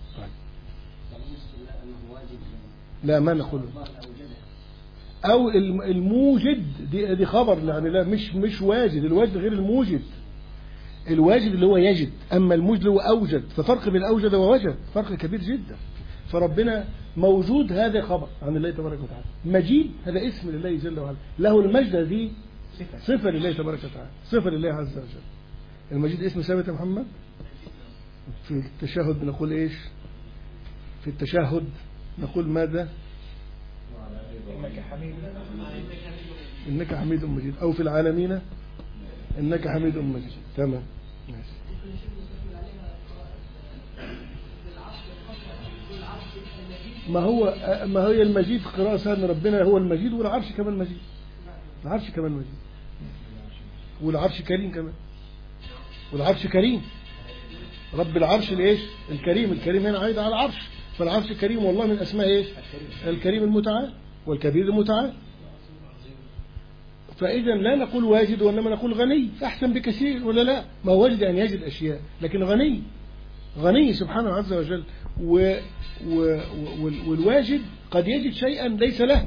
لا ما نقول أو الموجد دي, دي خبر يعني، لا مش مش واجد. الواجد غير الموجد، الواجد اللي هو يجد، أما الموجد اللي هو أوجد. ففرق بين أوجد ووجد فرق كبير جدا. فربنا موجود هذا خبر عن الله تبارك وتعالى، مجيد هذا اسم لله جل وعلا، له المجد دي صفة لله تبارك وتعالى، صفة لله عز وجل. المجيد اسم ثابت يا محمد. في التشهد بنقول ايش؟ في التشهد نقول ماذا؟ إنك حميد إنك حميد مجيد. أو في العالمين إنك حميد مجيد. تمام ماشي. ما هو ما هي المجيد قراءة أن ربنا هو المجيد، والعرش كمان مجيد، العرش كمان مجيد، والعرش كريم كمان، والعرش كريم. رب العرش الايش؟ الكريم. الكريم هنا عايد على العرش، فالعرش كريم، والله من اسماء ايش؟ الكريم المتعال والكبير المتعال. فاذا لا نقول واجد وانما نقول غني، احسن بكثير ولا لا؟ ما هو واجد ان يجد اشياء، لكن غني غني سبحانه عز وجل. و و والواجد قد يجد شيئا ليس له،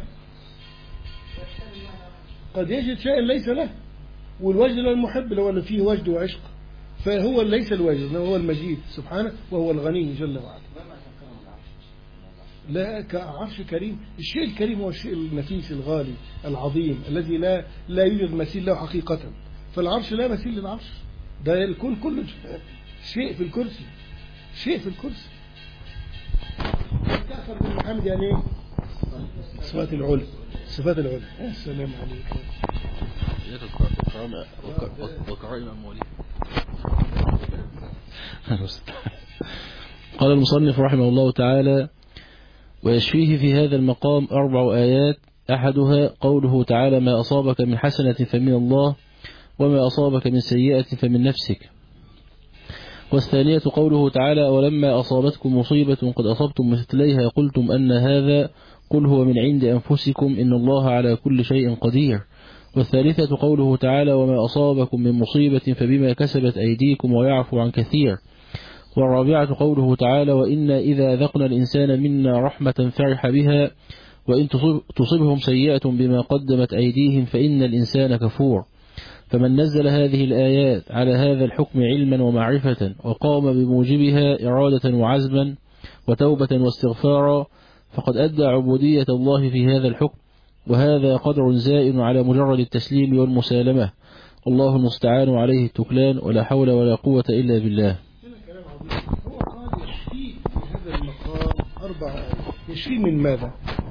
قد يجد شيئا ليس له. والواجد له المحب اللي هو اللي فيه وجد وعشق، فهو ليس الواجد، هو المجيد سبحانه، وهو الغني جل وعلا. لا كعرش كريم. الشيء الكريم هو الشيء النفيس الغالي العظيم الذي لا لا يوجد مثيل له حقيقة. فالعرش لا مثيل للعرش، ده الكون كله شيء في الكرسي، شيء في الكرسي. تأثر بالمحمد يعني ايه؟ صفات العلى، صفات العلى. السلام عليكم. وكرائم أموالهم. قال المصنف رحمه الله تعالى: ويشفيه في هذا المقام أربع آيات، أحدها قوله تعالى: ما أصابك من حسنة فمن الله، وما أصابك من سيئة فمن نفسك. والثانية قوله تعالى: ولما أصابتكم مصيبة قد أصبتم مثليها قلتم أن هذا، قل هو من عند أنفسكم إن الله على كل شيء قدير. والثالثة قوله تعالى: وما أصابكم من مصيبة فبما كسبت أيديكم ويعفو عن كثير. والرابعة قوله تعالى: وإنا إذا ذقنا الإنسان منا رحمة فرح بها وإن تصبهم سيئة بما قدمت أيديهم فإن الإنسان كفور. فمن نزل هذه الآيات على هذا الحكم علما ومعرفة وقام بموجبها إرادة وعزما وتوبة واستغفارا فقد أدى عبودية الله في هذا الحكم، وهذا قدر زائد على مجرد التسليم والمسالمة. الله المستعان عليه التكلان، ولا حول ولا قوة إلا بالله. هو قال يشفيه في هذا المقام أربع آيات. يشفيه من ماذا؟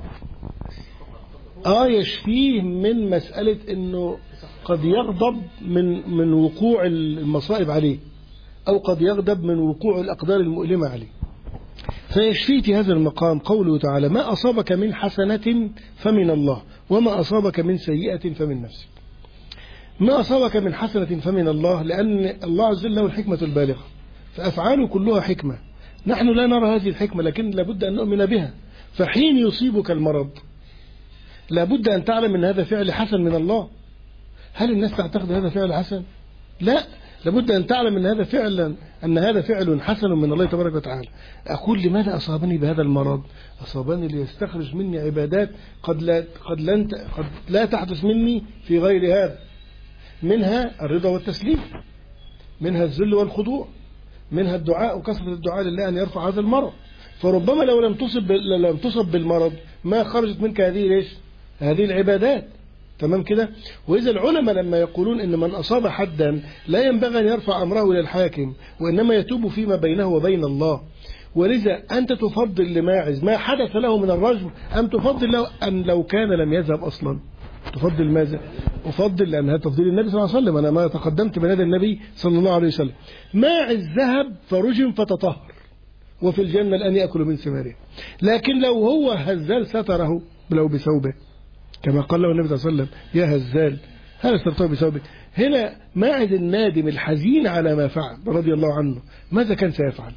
آه يشفيه من مسألة أنه قد يغضب من من وقوع المصائب عليه، أو قد يغضب من وقوع الأقدار المؤلمة عليه. فيشفيه في هذا المقام قوله تعالى: ما أصابك من حسنة فمن الله، وما أصابك من سيئة فمن نفسك. ما أصابك من حسنة فمن الله، لأن الله عز وجل له الحكمة البالغة، فأفعاله كلها حكمة. نحن لا نرى هذه الحكمة، لكن لابد أن نؤمن بها. فحين يصيبك المرض لابد أن تعلم أن هذا فعل حسن من الله. هل الناس تعتقد هذا فعل حسن؟ لا، لابد أن تعلم أن هذا فعلا أن هذا فعل حسن من الله تبارك وتعالى. أقول لماذا أصابني بهذا المرض؟ أصابني ليستخرج مني عبادات قد لا قد لن قد لا تحدث مني في غير هذا، منها الرضا والتسليم، منها الذل والخضوع، منها الدعاء وكثرة الدعاء لله أن يرفع هذا المرض. فربما لو لم تصب لم تصب بالمرض ما خرجت منك هذه ليش؟ هذه العبادات. تمام كده؟ وإذا العلماء لما يقولون إن من أصاب حدا لا ينبغي أن يرفع أمره إلى الحاكم، وإنما يتوب فيما بينه وبين الله. ولذا أنت تفضل لماعز ما حدث له من الرجم، أم تفضل له أن لو كان لم يذهب أصلا؟ تفضل ماذا؟ أفضل، لأن هذا تفضيل النبي صلى الله عليه وسلم. أنا ما تقدمت بنادى النبي صلى الله عليه وسلم. ماعز ذهب فرجم فتطهر، وفي الجنة الآن يأكل من ثماره. لكن لو هو هزال ستره لو بثوبه، كما قال له النبي صلى الله عليه وسلم: يا هزال هل سترته بثوبه؟ هنا ماعز النادم الحزين على ما فعل رضي الله عنه ماذا كان سيفعل؟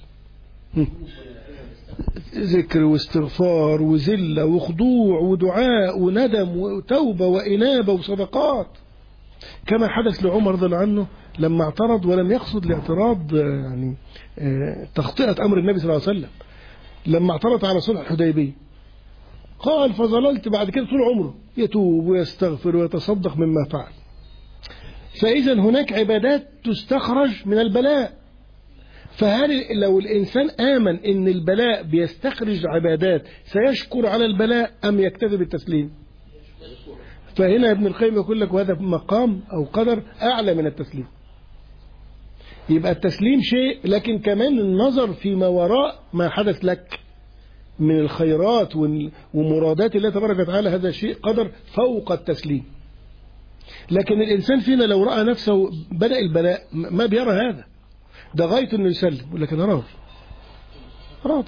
ذكر واستغفار وذلة وخضوع ودعاء وندم وتوبة وإنابة وصدقات، كما حدث لعمر رضي الله عنه لما اعترض ولم يقصد الاعتراض يعني تخطئة أمر النبي صلى الله عليه وسلم. لما اعترض على صلح الحديبية قال: فظللت بعد كده طول عمره يتوب ويستغفر ويتصدق مما فعل. فإذا هناك عبادات تستخرج من البلاء. فهل لو الإنسان آمن إن البلاء بيستخرج عبادات سيشكر على البلاء أم يكتفي بالتسليم؟ فهنا ابن القيم يقول لك: وهذا مقام أو قدر أعلى من التسليم. يبقى التسليم شيء، لكن كمان النظر فيما وراء ما حدث لك من الخيرات ومرادات الله تبارك وتعالى، هذا شيء قدر فوق التسليم. لكن الإنسان فينا لو رأى نفسه بدأ البلاء ما بيرى هذا، ده غايته انه يسلم، ولكن راضي راضي.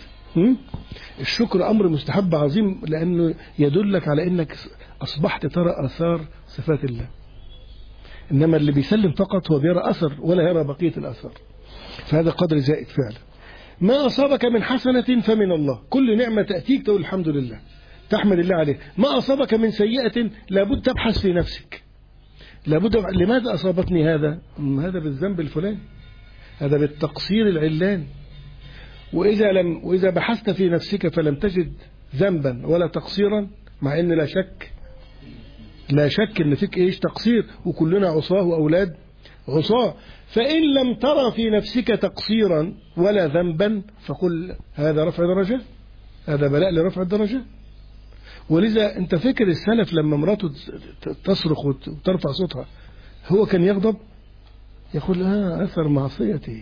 الشكر أمر مستحب عظيم، لأنه يدلك على أنك أصبحت ترى آثار صفات الله. إنما اللي بيسلم فقط هو بيرى أثر ولا يرى بقية الأثر، فهذا قدر زائد فعلا. ما أصابك من حسنة فمن الله، كل نعمة تأتيك تقول الحمد لله، تحمد الله عليه. ما أصابك من سيئة لابد تبحث في نفسك، لابد لماذا أصابتني هذا؟ هذا بالذنب الفلاني، هذا بالتقصير العلاني. وإذا لم وإذا بحثت في نفسك فلم تجد ذنبا ولا تقصيرا، مع إن لا شك لا شك إن فيك إيش تقصير، وكلنا عصاه وأولاد عصاه. فإن لم ترى في نفسك تقصيرا ولا ذنبا فقل هذا رفع درجة، هذا بلاء لرفع الدرجة. ولذا أنت فكر السلف لما امراته تصرخ وترفع صوتها هو كان يغضب؟ يقول لها أثر معصيتي.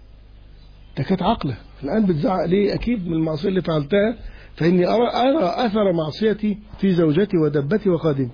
ده كانت عقله، الآن بتزعق ليه؟ أكيد من المعصية اللي فعلتها، فإني أرى, أرى أثر معصيتي في زوجتي ودبتي وخادمي.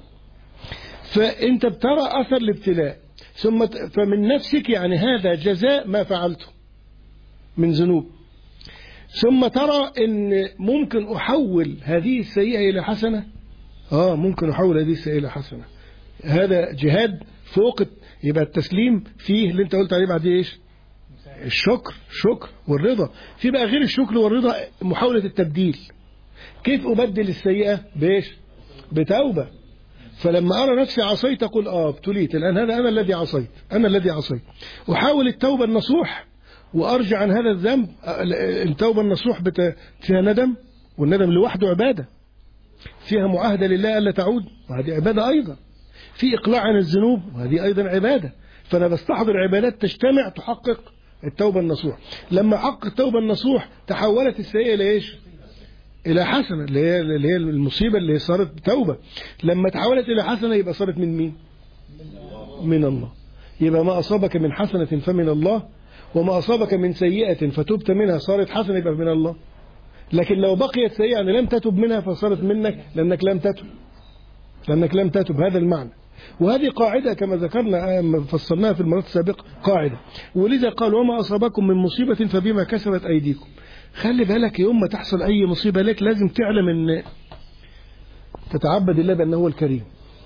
فأنت بترى أثر الابتلاء، ثم فمن نفسك يعني هذا جزاء ما فعلته من ذنوب، ثم ترى أن ممكن أحول هذه السيئة إلى حسنة. آه ممكن أحول هذه السيئة إلى حسنة. هذا جهاد فوق. يبقى التسليم فيه اللي انت قلت عليه بعد ايش؟ الشكر، شكر والرضا. في بقى غير الشكر والرضا محاولة التبديل. كيف أبدل السيئة؟ بإيش؟ بتوبة. فلما أرى نفسي عصيت أقول آه ابتليت الآن، هذا أنا الذي عصيت، أنا الذي عصيت. أحاول التوبة النصوح وأرجع عن هذا الذنب. التوبة النصوح فيها ندم، والندم لوحده عبادة، فيها معاهدة لله ألا تعود، وهذه عبادة أيضا. في إقلاع عن الذنوب، وهذه أيضا عبادة. فأنا بستحضر عبادات تجتمع تحقق التوبة النصوح. لما حقق التوبة النصوح تحولت السيئة إلى إيش؟ إلى حسنة، اللي هي اللي هي المصيبة اللي صارت توبة. لما تحولت إلى حسنة يبقى صارت من مين؟ من الله. يبقى ما أصابك من حسنة فمن الله، وما أصابك من سيئة فتبت منها صارت حسنة يبقى من الله. لكن لو بقيت سيئة يعني لم تتب منها فصارت منك لأنك لم تتب لأنك لم تتب هذا المعنى. وهذه قاعدة كما ذكرنا فصلناها في المرات السابقة، قاعدة. ولذا قال وما أصابكم من مصيبة فبما كسبت أيديكم. خلي بالك يوم ما تحصل أي مصيبة لك لازم تعلم أن تتعبد الله بأنه هو الكريم.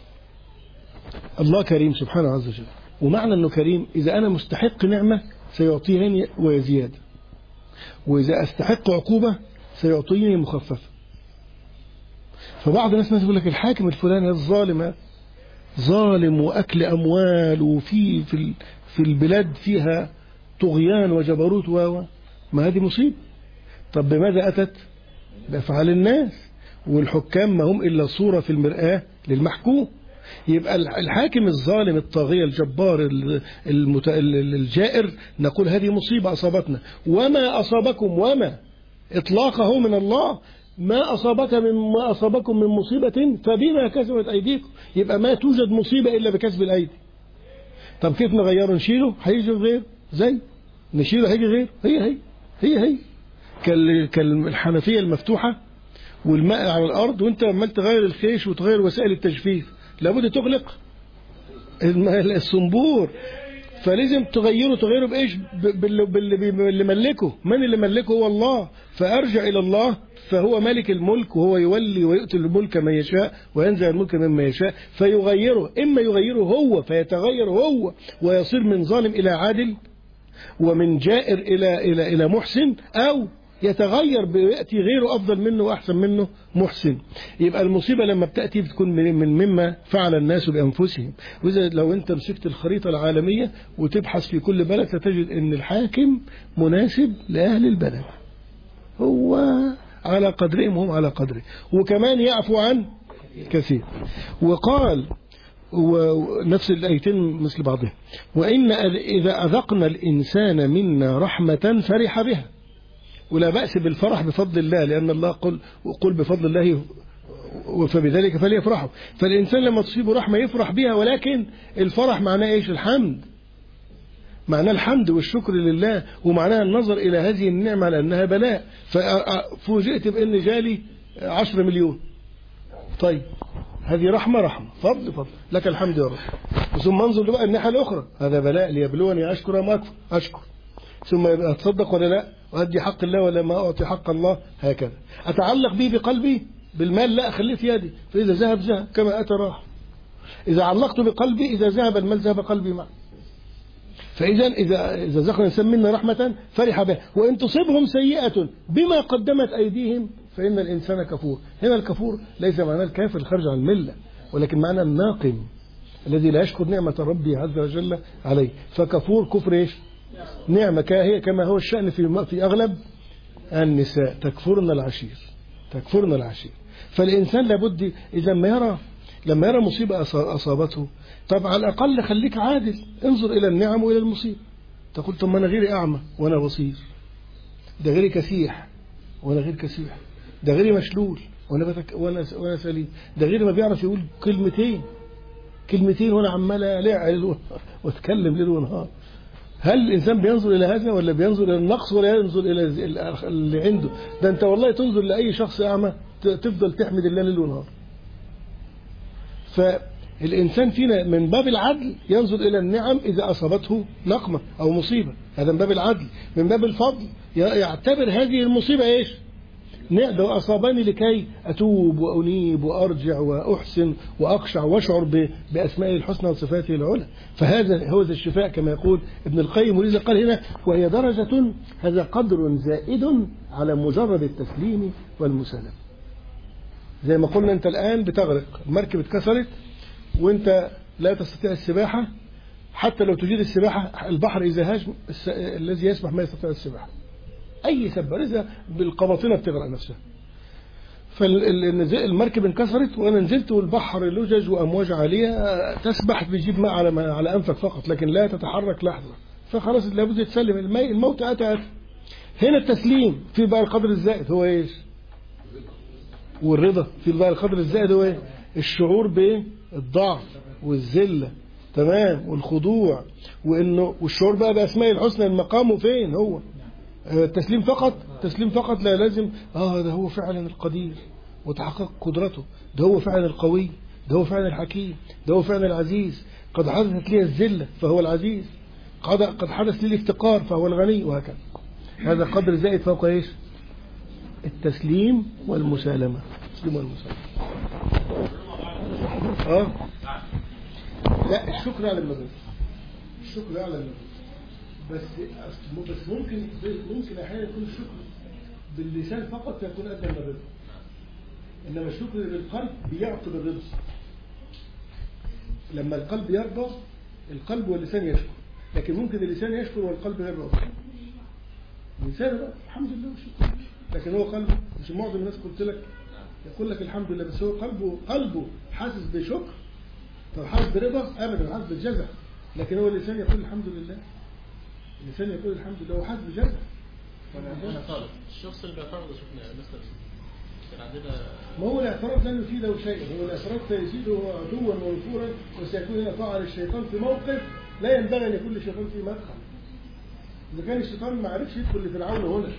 الله كريم سبحانه عز وجل، ومعنى أنه كريم إذا أنا مستحق نعمة سيعطيني وزيادة، وإذا أستحق عقوبة سيعطيني مخففة. فبعض الناس يقول لك الحاكم الفلاني الظالم ظالم وأكل أموال وفي في في البلاد فيها طغيان وجبروت و ما هذه مصيبة. طب بماذا أتت؟ بأفعال الناس، والحكام ما هم إلا صورة في المرآة للمحكوم. يبقى الحاكم الظالم الطاغية الجبار المت... الجائر نقول هذه مصيبة أصابتنا. وما أصابكم وما إطلاقه من الله، ما أصابك من ما أصابكم من مصيبة فبما كسبت أيديكم. يبقى ما توجد مصيبة إلا بكسب الأيدي. طب كيف نغيره؟ نشيله هيجي غير، زي نشيله هيجي غير، هي هي هي هي كالحنفية المفتوحة والماء على الأرض، وانت عمال تغير الخيش وتغير وسائل التجفيف، لابد تغلق الصنبور. فلازم تغيره تغيره بإيش؟ باللي ملكه. من اللي ملكه؟ هو الله. فأرجع إلى الله، فهو مالك الملك، وهو يولي ويؤتي الملك من يشاء وينزع الملك مما يشاء. فيغيره، إما يغيره هو فيتغير هو ويصير من ظالم إلى عادل، ومن جائر إلى إلى إلى محسن، أو يتغير بيأتي غيره أفضل منه وأحسن منه محسن. يبقى المصيبة لما بتأتي بتكون من, من مما فعل الناس بأنفسهم. وإذا لو أنت مسكت الخريطة العالمية وتبحث في كل بلد ستجد أن الحاكم مناسب لأهل البلد، هو على قدرهم وهم على قدره، وكمان يعفو عن كثير. وقال ونفس الآيتين مثل بعضها، وإن إذا أذقنا الإنسان منا رحمة فرح بها. ولا بأس بالفرح بفضل الله، لأن الله قل وقل بفضل الله فبذلك فليفرحوا. فالإنسان لما تصيبه رحمة يفرح بها، ولكن الفرح معناه إيش؟ الحمد، معناه الحمد والشكر لله، ومعناه النظر إلى هذه النعمة لأنها بلاء. ففوجئت بأن جالي عشرة مليون، طيب هذه رحمة رحمة فضل فضل لك الحمد يا رب. ثم انظر بقى الناحية الأخرى، هذا بلاء ليبلوني أشكر أم أكفر، أشكر، ثم يبقى أتصدق ولا لا، وأدي حق الله ولا ما أعطي حق الله، هكذا. أتعلق به بقلبي بالمال، لا أخليه في يدي، فإذا ذهب ذهب كما أتى راح. إذا علقت بقلبي إذا ذهب المال ذهب قلبي معه. فإذا إذا إذا ذكر الإنسان منا رحمة فرح بها، وإن تصبهم سيئة بما قدمت أيديهم فإن الإنسان كفور. هنا الكفور ليس معناه الكافر الخارج عن الملة، ولكن معناه الناقم الذي لا يشكر نعمة ربه عز وجل عليه. فكفور كفر إيش؟ نعمة، هي كما هو الشأن في في أغلب النساء، تكفرن العشير، تكفرن العشير. فالإنسان لابد إذا ما يرى لما يرى مصيبة أصابته، طب على الأقل خليك عادل، انظر إلى النعم وإلى المصيبة. تقول طب ما أنا غيري أعمى وأنا بصير، ده غيري كسيح وأنا غير كسيح، ده غيري مشلول وأنا بتك... وأنا وأنا سليم، ده غيري ما بيعرف يقول كلمتين كلمتين وأنا عمال ألع وأتكلم ليل ونهار. هل الإنسان بينظر إلى هذا ولا بينظر إلى النقص ولا ينظر إلى اللي عنده؟ ده أنت والله تنظر لأي شخص أعمى تفضل تحمد الله ليل ونهار. فالإنسان فينا من باب العدل ينظر إلى النعم إذا أصابته نقمة أو مصيبة، هذا من باب العدل. من باب الفضل يعتبر هذه المصيبة إيش؟ نعمة أصابني لكي أتوب وأنيب وأرجع وأحسن وأخشع وأشعر بأسمائه الحسنى وصفاته العلى. فهذا هو ذا الشفاء كما يقول ابن القيم. ولذا قال هنا وهي درجة، هذا قدر زائد على مجرد التسليم والمسالمة. زي ما قلنا أنت الآن بتغرق، المركب اتكسرت وأنت لا تستطيع السباحة، حتى لو تجيد السباحة البحر إذا هاج الذي يسبح ما يستطيع السباحة، أي سبة إذا بالقباطنة بتغرق نفسها. فالمركب انكسرت وأنا نزلت والبحر لجج وأمواج عالية تسبح بتجيب ماء على على أنفك فقط لكن لا تتحرك لحظة، فخلاص لابد يتسلم الموت أتى أتى. هنا التسليم في بقى القدر الزائد هو إيش؟ والرضا في بقى القدر الزائد هو إيه؟ الشعور بالضعف والذلة، تمام، والخضوع، وإنه والشعور بقى بأسماء الحسنى المقام فين هو التسليم فقط. تسليم فقط لا لازم آه ده هو فعلا القدير وتحقق قدرته، ده هو فعلا القوي، ده هو فعلا الحكيم، ده هو فعلا العزيز، قد حدثت لي الذلة فهو العزيز، قد قد حدث لي الافتقار فهو الغني، وهكذا. هذا قدر زائد فوق ايش؟ التسليم والمسالمة. التسليم والمسالمة. اه لا الشكر على المبادئ، الشكر على المبادئ بس بس ممكن ممكن احيانا يكون الشكر باللسان فقط يكون ادنى من الرضا، انما الشكر بالقلب بيعقب الرضا. لما القلب يرضى القلب واللسان يشكر، لكن ممكن اللسان يشكر والقلب غير راضي. اللسان بقى الحمد لله والشكر، لكن هو قلبه مش معظم الناس قلت لك يقول لك الحمد لله بس هو قلبه قلبه حاسس بشكر، طب حاسس برضا ابدا، حاسس بالجزع، لكن هو اللسان يقول الحمد لله، اللسان يقول الحمد لله وحاسس بجزع. الشخص اللي بيعترض شفنا مثلا كان عندنا ما هو الاعتراض لن يفيده شيئا، هو الاعتراض سيزيده عدوا ونفورا، وسيكون هنا طاعة للشيطان في موقف لا ينبغي ان يكون للشيطان فيه مدخل. إذا كان الشيطان ما عرفش يدخل لفرعون هنا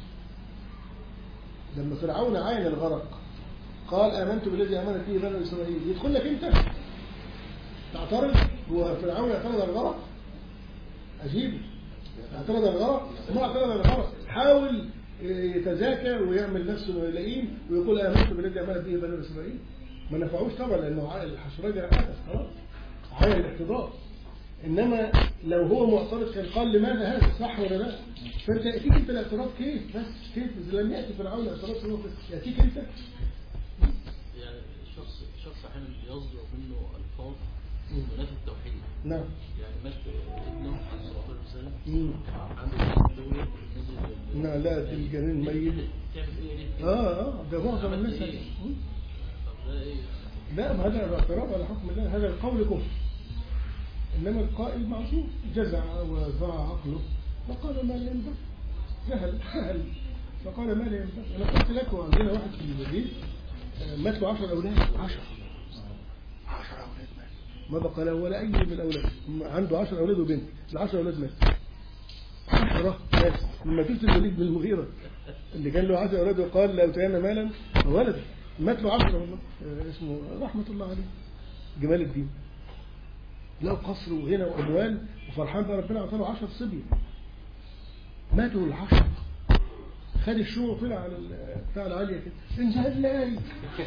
لما فرعون عاين الغرق قال آمنت بالذي آمنت به بنو إسرائيل، يدخل لك أنت تعترض؟ هو فرعون اعترض على الغرق؟ أجيب اعترض على الغرق؟ ما اعترض على الغرق، حاول يتزاكى ويعمل نفسه لئيم ويقول آمنت بالذي آمنت به بنو إسرائيل، ما نفعوش طبعا لأنه الحشرجة عادت خلاص عاين الاحتضار. إنما لو هو معترض كان قال لماذا هذا، صح ولا لا؟ فأنت يأتيك أنت الاعتراض كيف بس كيف إذا لم يأتي فرعون الاعتراض في موقف يأتيك أنت. يعني شخص شخص أحيانا يصدر منه ألفاظ منافي التوحيد. نعم. يعني مات ابنه عن صلاة الرسالة عنده الدولة نعم لا الجنين ميت. تعمل إيه ليه؟ آه آه ده معظم الناس. طب ده إيه؟ لا ما هذا الاعتراض على حكم الله، هذا القول كفر. إنما القائل معصوم جزع وضاع عقله فقال ما لا ينبغي، جهل جهل فقال ما لا ينبغي. أنا قلت لكم عندنا واحد في المدينة مات له عشر أولاد، عشر عشر أولاد مات، ما بقى له ولا أي من الأولاد، عنده عشر أولاد وبنت، العشر أولاد مات، عشرة ناس لما جبت الوليد بن المغيرة اللي كان له عشر أولاد وقال لا أتينا مالا ولد مات له عشرة والله، اسمه رحمة الله عليه جمال الدين، له قصر وغنى وأموال وفرحان بقى ربنا أعطاه عشر صبية، ماتوا العشر، خد الشوم وطلع على بتاع العالية كده انزل لي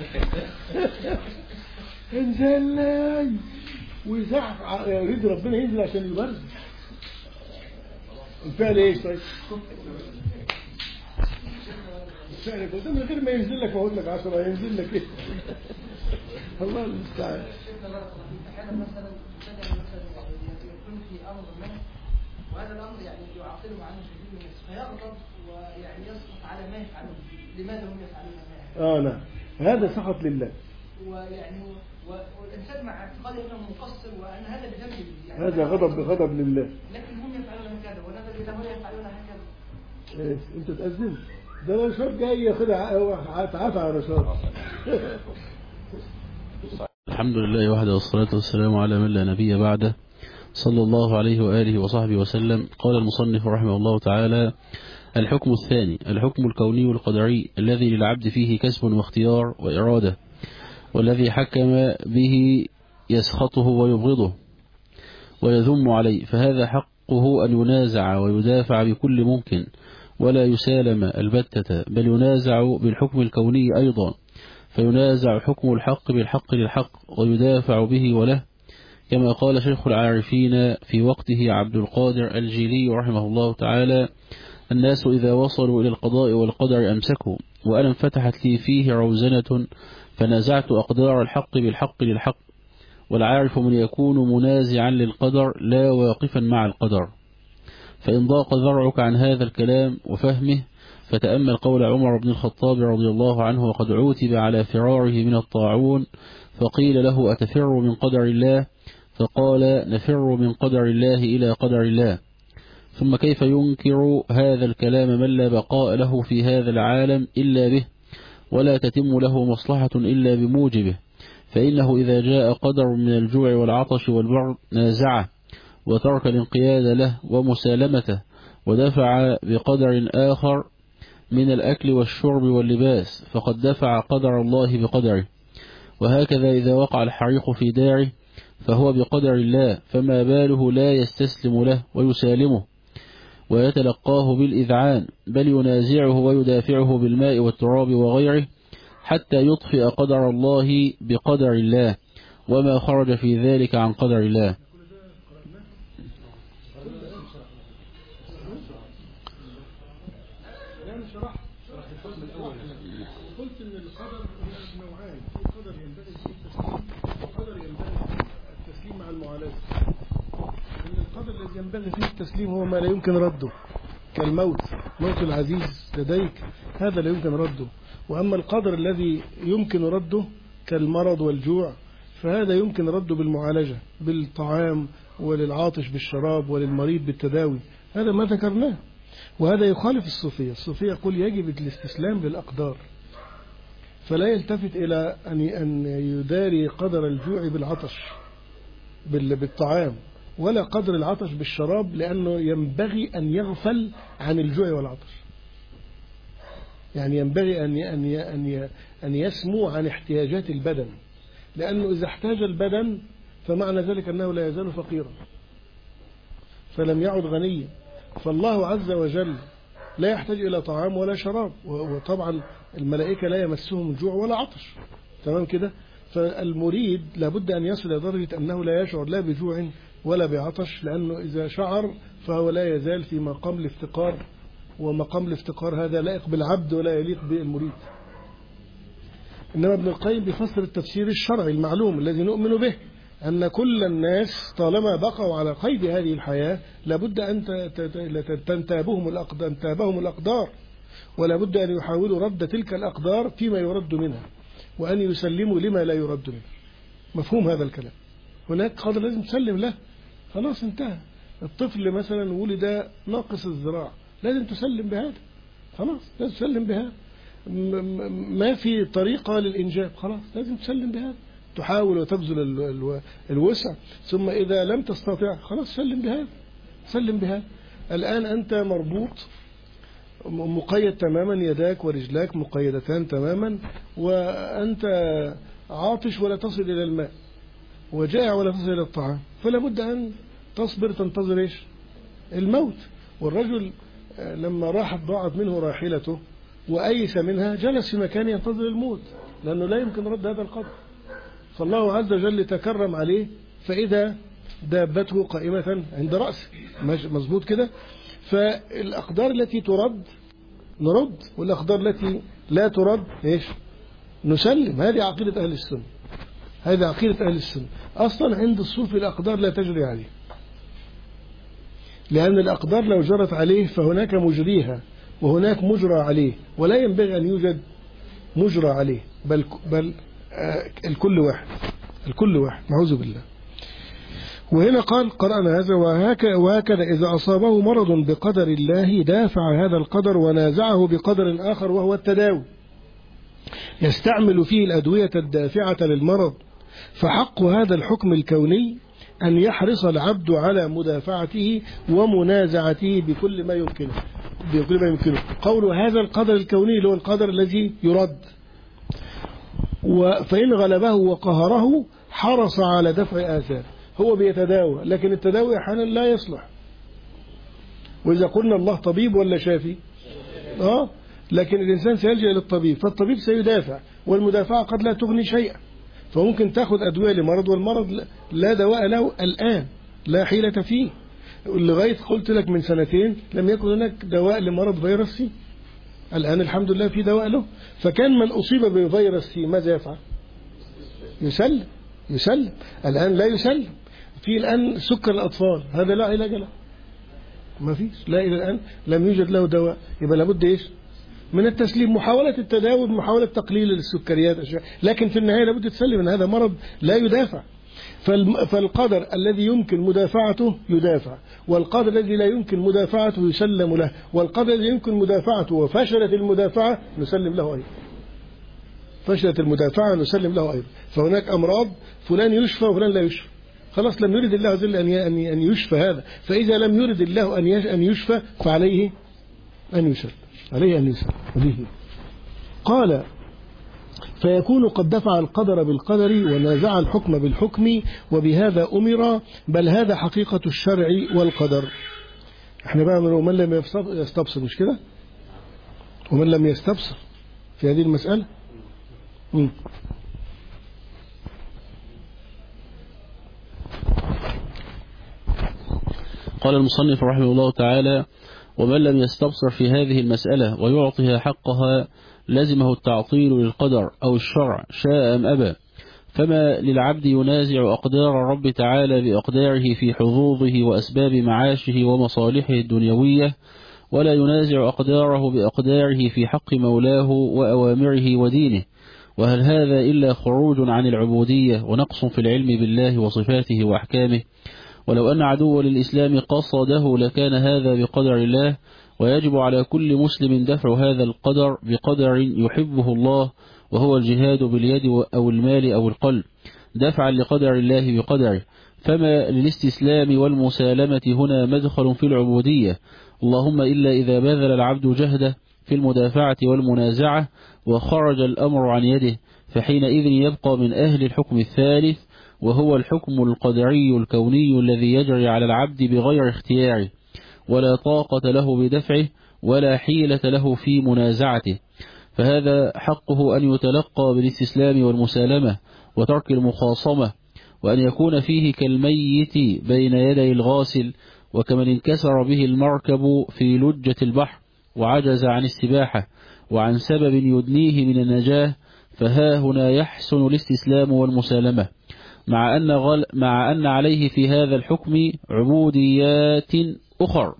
انزل لي ويزعق يريد ربنا ينزل عشان يبرز. الفعل ايه طيب؟ الفعل يقول من غير ما ينزل لك واقول لك عشرة ينزل لك ايه؟ الله المستعان. مثلا يكون في امر ما وهذا الامر يعني يعاقله عنه شديد من الناس فيغضب ويعني يسقط على ما يفعلون، لماذا هم يفعلون ما اه نعم هذا سخط لله، ويعني والانسان مع اعتقاد انه مقصر وان هذا بذنبه يعني هذا غضب بغضب لله، لكن هم يفعلون هكذا ونزل اذا هم يفعلون هكذا. إيه انت تأذن ده رشاد جاي ياخدها هو عافى على رشاد. الحمد لله وحده والصلاة والسلام على من لا نبي بعده صلى الله عليه وآله وصحبه وسلم. قال المصنف رحمه الله تعالى: الحكم الثاني الحكم الكوني القدري الذي للعبد فيه كسب واختيار وإرادة، والذي حكم به يسخطه ويبغضه ويذم عليه، فهذا حقه أن ينازع ويدافع بكل ممكن ولا يسالم البتة، بل ينازع بالحكم الكوني أيضا، فينازع حكم الحق بالحق للحق ويدافع به وله، كما قال شيخ العارفين في وقته عبد القادر الجيلي رحمه الله تعالى: الناس إذا وصلوا إلى القضاء والقدر أمسكوا، وأنا انفتحت لي فيه روزنة فنازعت أقدار الحق بالحق للحق. والعارف من يكون منازعا للقدر لا واقفا مع القدر، فإن ضاق ذرعك عن هذا الكلام وفهمه فتأمل قول عمر بن الخطاب رضي الله عنه وقد عوتب على فراره من الطاعون، فقيل له أتفر من قدر الله؟ فقال نفر من قدر الله إلى قدر الله. ثم كيف ينكر هذا الكلام من لا بقاء له في هذا العالم إلا به، ولا تتم له مصلحة إلا بموجبه؟ فإنه إذا جاء قدر من الجوع والعطش والبرد نازعه وترك الانقياد له ومسالمته، ودفع بقدر آخر من الأكل والشرب واللباس، فقد دفع قدر الله بقدره. وهكذا إذا وقع الحريق في داره فهو بقدر الله، فما باله لا يستسلم له ويسالمه ويتلقاه بالإذعان، بل ينازعه ويدافعه بالماء والتراب وغيره حتى يطفئ قدر الله بقدر الله، وما خرج في ذلك عن قدر الله. قلت ان القدر نوعان، في قدر ينبغي فيه التسليم وقدر ينبغي التسليم مع المعالجه. ان القدر الذي ينبغي فيه التسليم هو ما لا يمكن رده، كالموت، موت العزيز لديك هذا لا يمكن رده. واما القدر الذي يمكن رده كالمرض والجوع فهذا يمكن رده بالمعالجه، بالطعام وللعاطش بالشراب وللمريض بالتداوي، هذا ما ذكرناه. وهذا يخالف الصوفية. الصوفية يقول يجب الاستسلام للأقدار، فلا يلتفت إلى أن يداري قدر الجوع بالعطش بالطعام، ولا قدر العطش بالشراب، لأنه ينبغي أن يغفل عن الجوع والعطش. يعني ينبغي أن أن أن يسمو عن احتياجات البدن، لأنه إذا احتاج البدن فمعنى ذلك أنه لا يزال فقيرا فلم يعد غنيا. فالله عز وجل لا يحتاج إلى طعام ولا شراب، وطبعا الملائكة لا يمسهم جوع ولا عطش، تمام كده. فالمريد لابد أن يصل إلى درجة أنه لا يشعر لا بجوع ولا بعطش، لأنه إذا شعر فهو لا يزال في مقام الافتقار، ومقام الافتقار هذا لا يليق بالعبد ولا يليق بالمريد. إنما ابن القيم بيفسر التفسير الشرعي المعلوم الذي نؤمن به، أن كل الناس طالما بقوا على قيد هذه الحياة لابد أن تنتابهم الأقدار, تنتابهم الأقدار ولا بد أن يحاولوا رد تلك الأقدار فيما يرد منها، وأن يسلموا لما لا يرد منها. مفهوم هذا الكلام؟ هناك قدر لازم تسلم له، خلاص انتهى. الطفل مثلا ولد ناقص الذراع، لازم تسلم بهذا، خلاص لازم تسلم بهذا. ما في طريقة للإنجاب، خلاص لازم تسلم بهذا، تحاول وتبذل الوسع. ثم إذا لم تستطع خلاص سلم بهذا، سلم بهذا. الآن أنت مربوط مقيد تماما، يداك ورجلاك مقيدتان تماما، وأنت عاطش ولا تصل إلى الماء، وجائع ولا تصل إلى الطعام، فلا بد أن تصبر تنتظر إيش؟ الموت. والرجل لما راحت ضاعت منه راحلته وأيس منها جلس في مكان ينتظر الموت، لأنه لا يمكن رد هذا القدر. فالله عز وجل تكرم عليه، فإذا دابته قائمة عند رأسه، مظبوط كده. فالأقدار التي ترد نرد، والأقدار التي لا ترد إيش؟ نسلم. هذه عقيدة أهل السنة، هذه عقيدة أهل السنة. أصلا عند الصوفي الأقدار لا تجري عليه، لأن الأقدار لو جرت عليه فهناك مجريها وهناك مجرى عليه، ولا ينبغي أن يوجد مجرى عليه، بل بل آه الكل واحد، الكل واحد، نعوذ بالله. وهنا قال قرأنا هذا: وهكذا إذا أصابه مرض بقدر الله دافع هذا القدر ونازعه بقدر آخر وهو التداوي، يستعمل فيه الأدوية الدافعة للمرض. فحق هذا الحكم الكوني أن يحرص العبد على مدافعته ومنازعته بكل ما يمكنه، بكل ما يمكنه. قول هذا القدر الكوني اللي هو القدر الذي يرد، فإن غلبه وقهره حرص على دفع آثار. هو بيتداوى، لكن التداوي أحيانا لا يصلح. وإذا قلنا الله طبيب ولا شافي؟ آه لكن الإنسان سيلجأ للطبيب، فالطبيب سيدافع، والمدافعة قد لا تغني شيئا. فممكن تأخذ أدوية لمرض والمرض لا دواء له الآن، لا حيلة فيه. لغاية قلت لك من سنتين لم يكن هناك دواء لمرض فيروس سي، الآن الحمد لله في دواء له. فكان من أصيب بفيروس سي ماذا يفعل؟ يسلم، يسلم. الآن لا يسلم. في الآن سكر الأطفال، هذا لا علاج له، ما فيش، لا إلى الآن لم يوجد له دواء، يبقى لابد إيش؟ من التسليم، محاولة التداول، محاولة تقليل السكريات أشياء، لكن في النهاية لابد تسلم أن هذا مرض لا يدافع. فالقدر الذي يمكن مدافعته يدافع، والقدر الذي لا يمكن مدافعته يسلم له، والقدر الذي يمكن مدافعته وفشلت المدافعة نسلم له أيضا. فشلت المدافعة نسلم له أيضا. فهناك أمراض فلان يشفى وفلان لا يشفى، خلاص لم يرد الله عز وجل أن يشفى هذا، فإذا لم يرد الله أن يشفى فعليه أن يسلم، عليه أن يسلم. قال فيكون قد دفع القدر بالقدر ونازع الحكم بالحكم وبهذا أمر، بل هذا حقيقة الشرع والقدر. احنا بقى ومن لم يستبصر، مش كده؟ ومن لم يستبصر في هذه المسألة. م. قال المصنف رحمه الله تعالى: ومن لم يستبصر في هذه المسألة ويعطيها حقها لزمه التعطيل للقدر أو الشرع شاء أم أبى. فما للعبد ينازع أقدار الرب تعالى بأقداره في حظوظه وأسباب معاشه ومصالحه الدنيوية، ولا ينازع أقداره بأقداره في حق مولاه وأوامره ودينه. وهل هذا إلا خروج عن العبودية ونقص في العلم بالله وصفاته وأحكامه؟ ولو أن عدو للإسلام قصده لكان هذا بقدر الله، ويجب على كل مسلم دفع هذا القدر بقدر يحبه الله، وهو الجهاد باليد أو المال أو القلب، دفعا لقدر الله بقدره. فما للاستسلام والمسالمة هنا مدخل في العبودية، اللهم إلا إذا بذل العبد جهده في المدافعة والمنازعة وخرج الأمر عن يده، فحينئذ يبقى من أهل الحكم الثالث، وهو الحكم القدري الكوني الذي يجري على العبد بغير اختياره، ولا طاقة له بدفعه ولا حيلة له في منازعته. فهذا حقه أن يتلقى بالاستسلام والمسالمة وترك المخاصمة، وأن يكون فيه كالميت بين يدي الغاسل، وكمن انكسر به المركب في لجة البحر وعجز عن السباحة وعن سبب يدنيه من النجاة. فها هنا يحسن الاستسلام والمسالمة، مع أن, غل مع أن عليه في هذا الحكم عبوديات أخر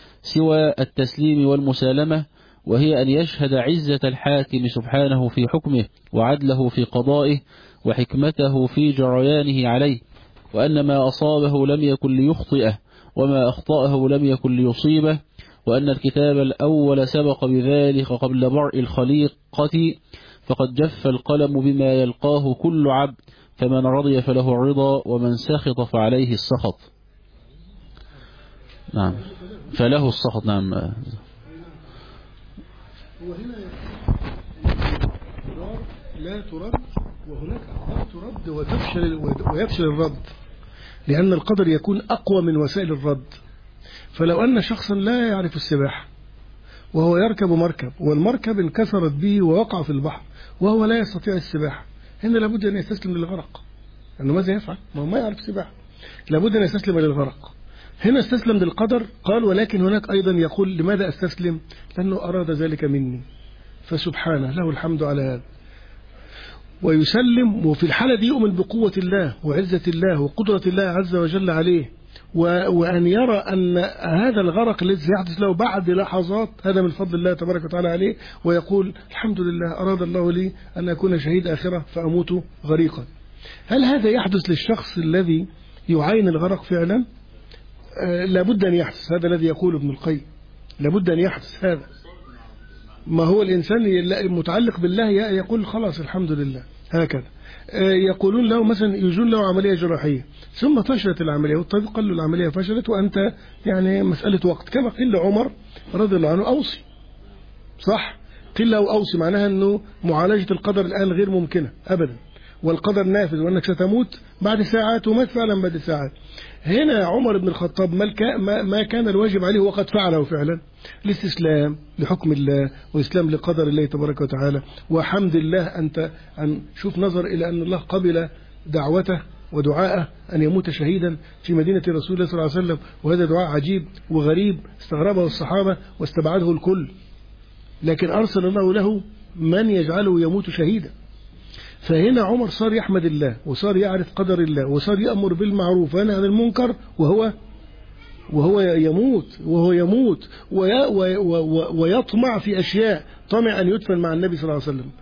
سوى التسليم والمسالمة، وهي أن يشهد عزة الحاكم سبحانه في حكمه وعدله في قضائه وحكمته في جريانه عليه، وأن ما أصابه لم يكن ليخطئه وما أخطأه لم يكن ليصيبه، وأن الكتاب الأول سبق بذلك قبل برء الخليقة، فقد جف القلم بما يلقاه كل عبد، فمن رضي فله الرضا ومن سخط فعليه السخط. نعم، فله السخط. نعم. وهنا لا ترد، وهناك أقدار ترد وتفشل ويفشل الرد، لأن القدر يكون أقوى من وسائل الرد. فلو أن شخصا لا يعرف السباحة وهو يركب مركب والمركب انكسرت به ووقع في البحر وهو لا يستطيع السباحة، هنا لابد أن يستسلم للغرق. أنه ماذا يفعل؟ ما هو ما يعرف السباحة، لابد أن يستسلم للغرق. هنا استسلم للقدر. قال ولكن هناك أيضا يقول لماذا أستسلم؟ لأنه أراد ذلك مني، فسبحانه له الحمد على هذا، ويسلم. وفي الحالة دي يؤمن بقوة الله وعزة الله وقدرة الله عز وجل عليه، وأن يرى أن هذا الغرق الذي سيحدث له بعد لحظات هذا من فضل الله تبارك وتعالى عليه، ويقول الحمد لله أراد الله لي أن أكون شهيد آخرة فأموت غريقا. هل هذا يحدث للشخص الذي يعاين الغرق فعلا؟ آه لابد أن يحدث. هذا الذي يقول ابن القيم، لابد أن يحدث هذا. ما هو الإنسان المتعلق بالله يقول خلاص الحمد لله هكذا. آه يقولون له مثلا يجون له عملية جراحية ثم فشلت العملية، والطبيب قال له العملية فشلت وأنت يعني مسألة وقت، كما قيل عمر رضي الله عنه أوصي، صح؟ قيل له أوصي، معناها أنه معالجة القدر الآن غير ممكنة أبدا، والقدر نافذ وأنك ستموت بعد ساعات، ومات فعلا بعد ساعات. هنا عمر بن الخطاب ما كان الواجب عليه وقد فعله فعلا، الاستسلام لحكم الله والإسلام لقدر الله تبارك وتعالى، وحمد الله. أنت أن شوف نظر إلى أن الله قبل دعوته ودعاءه أن يموت شهيدا في مدينة رسول الله صلى الله عليه وسلم، وهذا دعاء عجيب وغريب استغربه الصحابة واستبعده الكل، لكن أرسل الله له من يجعله يموت شهيدا. فهنا عمر صار يحمد الله وصار يعرف قدر الله وصار يأمر بالمعروف وينهى عن المنكر وهو وهو يموت وهو يموت ويطمع في أشياء طمع أن يدفن مع النبي صلى الله عليه وسلم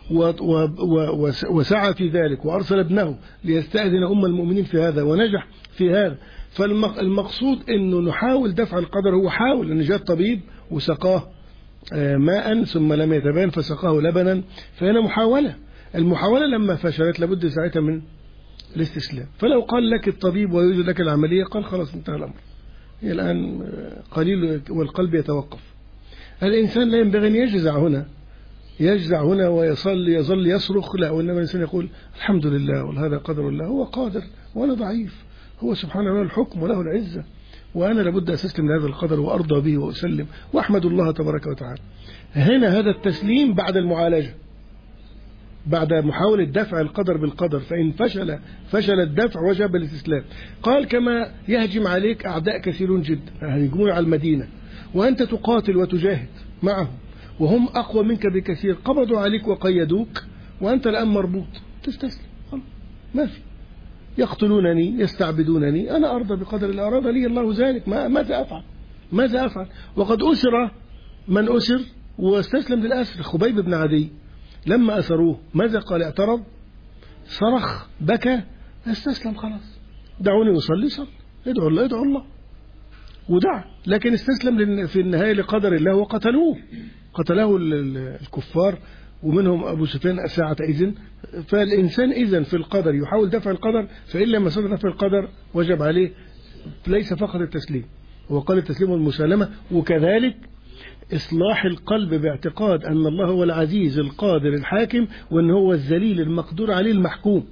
وسعى في ذلك وأرسل ابنه ليستأذن أم المؤمنين في هذا ونجح في هذا. فالمقصود أنه نحاول دفع القدر. هو حاول أن جاء الطبيب وسقاه ماء ثم لم يتبين فسقاه لبنا، فهنا محاولة. المحاولة لما فشلت لابد ساعتها من الاستسلام. فلو قال لك الطبيب ويريد لك العملية قال خلاص انتهى الأمر، هي الآن قليل والقلب يتوقف. الإنسان لا ينبغي أن يجزع هنا يجزع هنا ويصل يظل يصرخ، لا، وإنما الإنسان يقول الحمد لله وهذا قدر الله، هو قادر وأنا ضعيف، هو سبحانه له الحكم وله العزة، وأنا لابد أستسلم لهذا القدر وأرضى به وأسلم وأحمد الله تبارك وتعالى. هنا هذا التسليم بعد المعالجة، بعد محاولة دفع القدر بالقدر، فإن فشل فشل الدفع وجب الاستسلام. قال كما يهجم عليك أعداء كثيرون جدا، يهجمون على المدينة وأنت تقاتل وتجاهد معهم وهم أقوى منك بكثير، قبضوا عليك وقيدوك وأنت الآن مربوط، تستسلم ما في. يقتلونني يستعبدونني، أنا أرضى بقدر الله، أراد لي الله ذلك، ماذا أفعل ماذا أفعل وقد أسر من أسر واستسلم للأسر. خبيب بن عدي لما أسروه ماذا قال؟ اعترض، صرخ، بكى، استسلم، خلاص دعوني أصلي، صل، ادعو الله ادعو الله ودع. لكن استسلم في النهاية لقدر الله وقتلوه، قتله الكفار ومنهم أبو سفيان ساعة إذن. فالإنسان إذن في القدر يحاول دفع القدر، فإن لم يستطع دفع القدر وجب عليه ليس فقط التسليم، هو قال التسليم والمسالمة، وكذلك إصلاح القلب باعتقاد أن الله هو العزيز القادر الحاكم، وأن هو الذليل المقدور عليه المحكوم،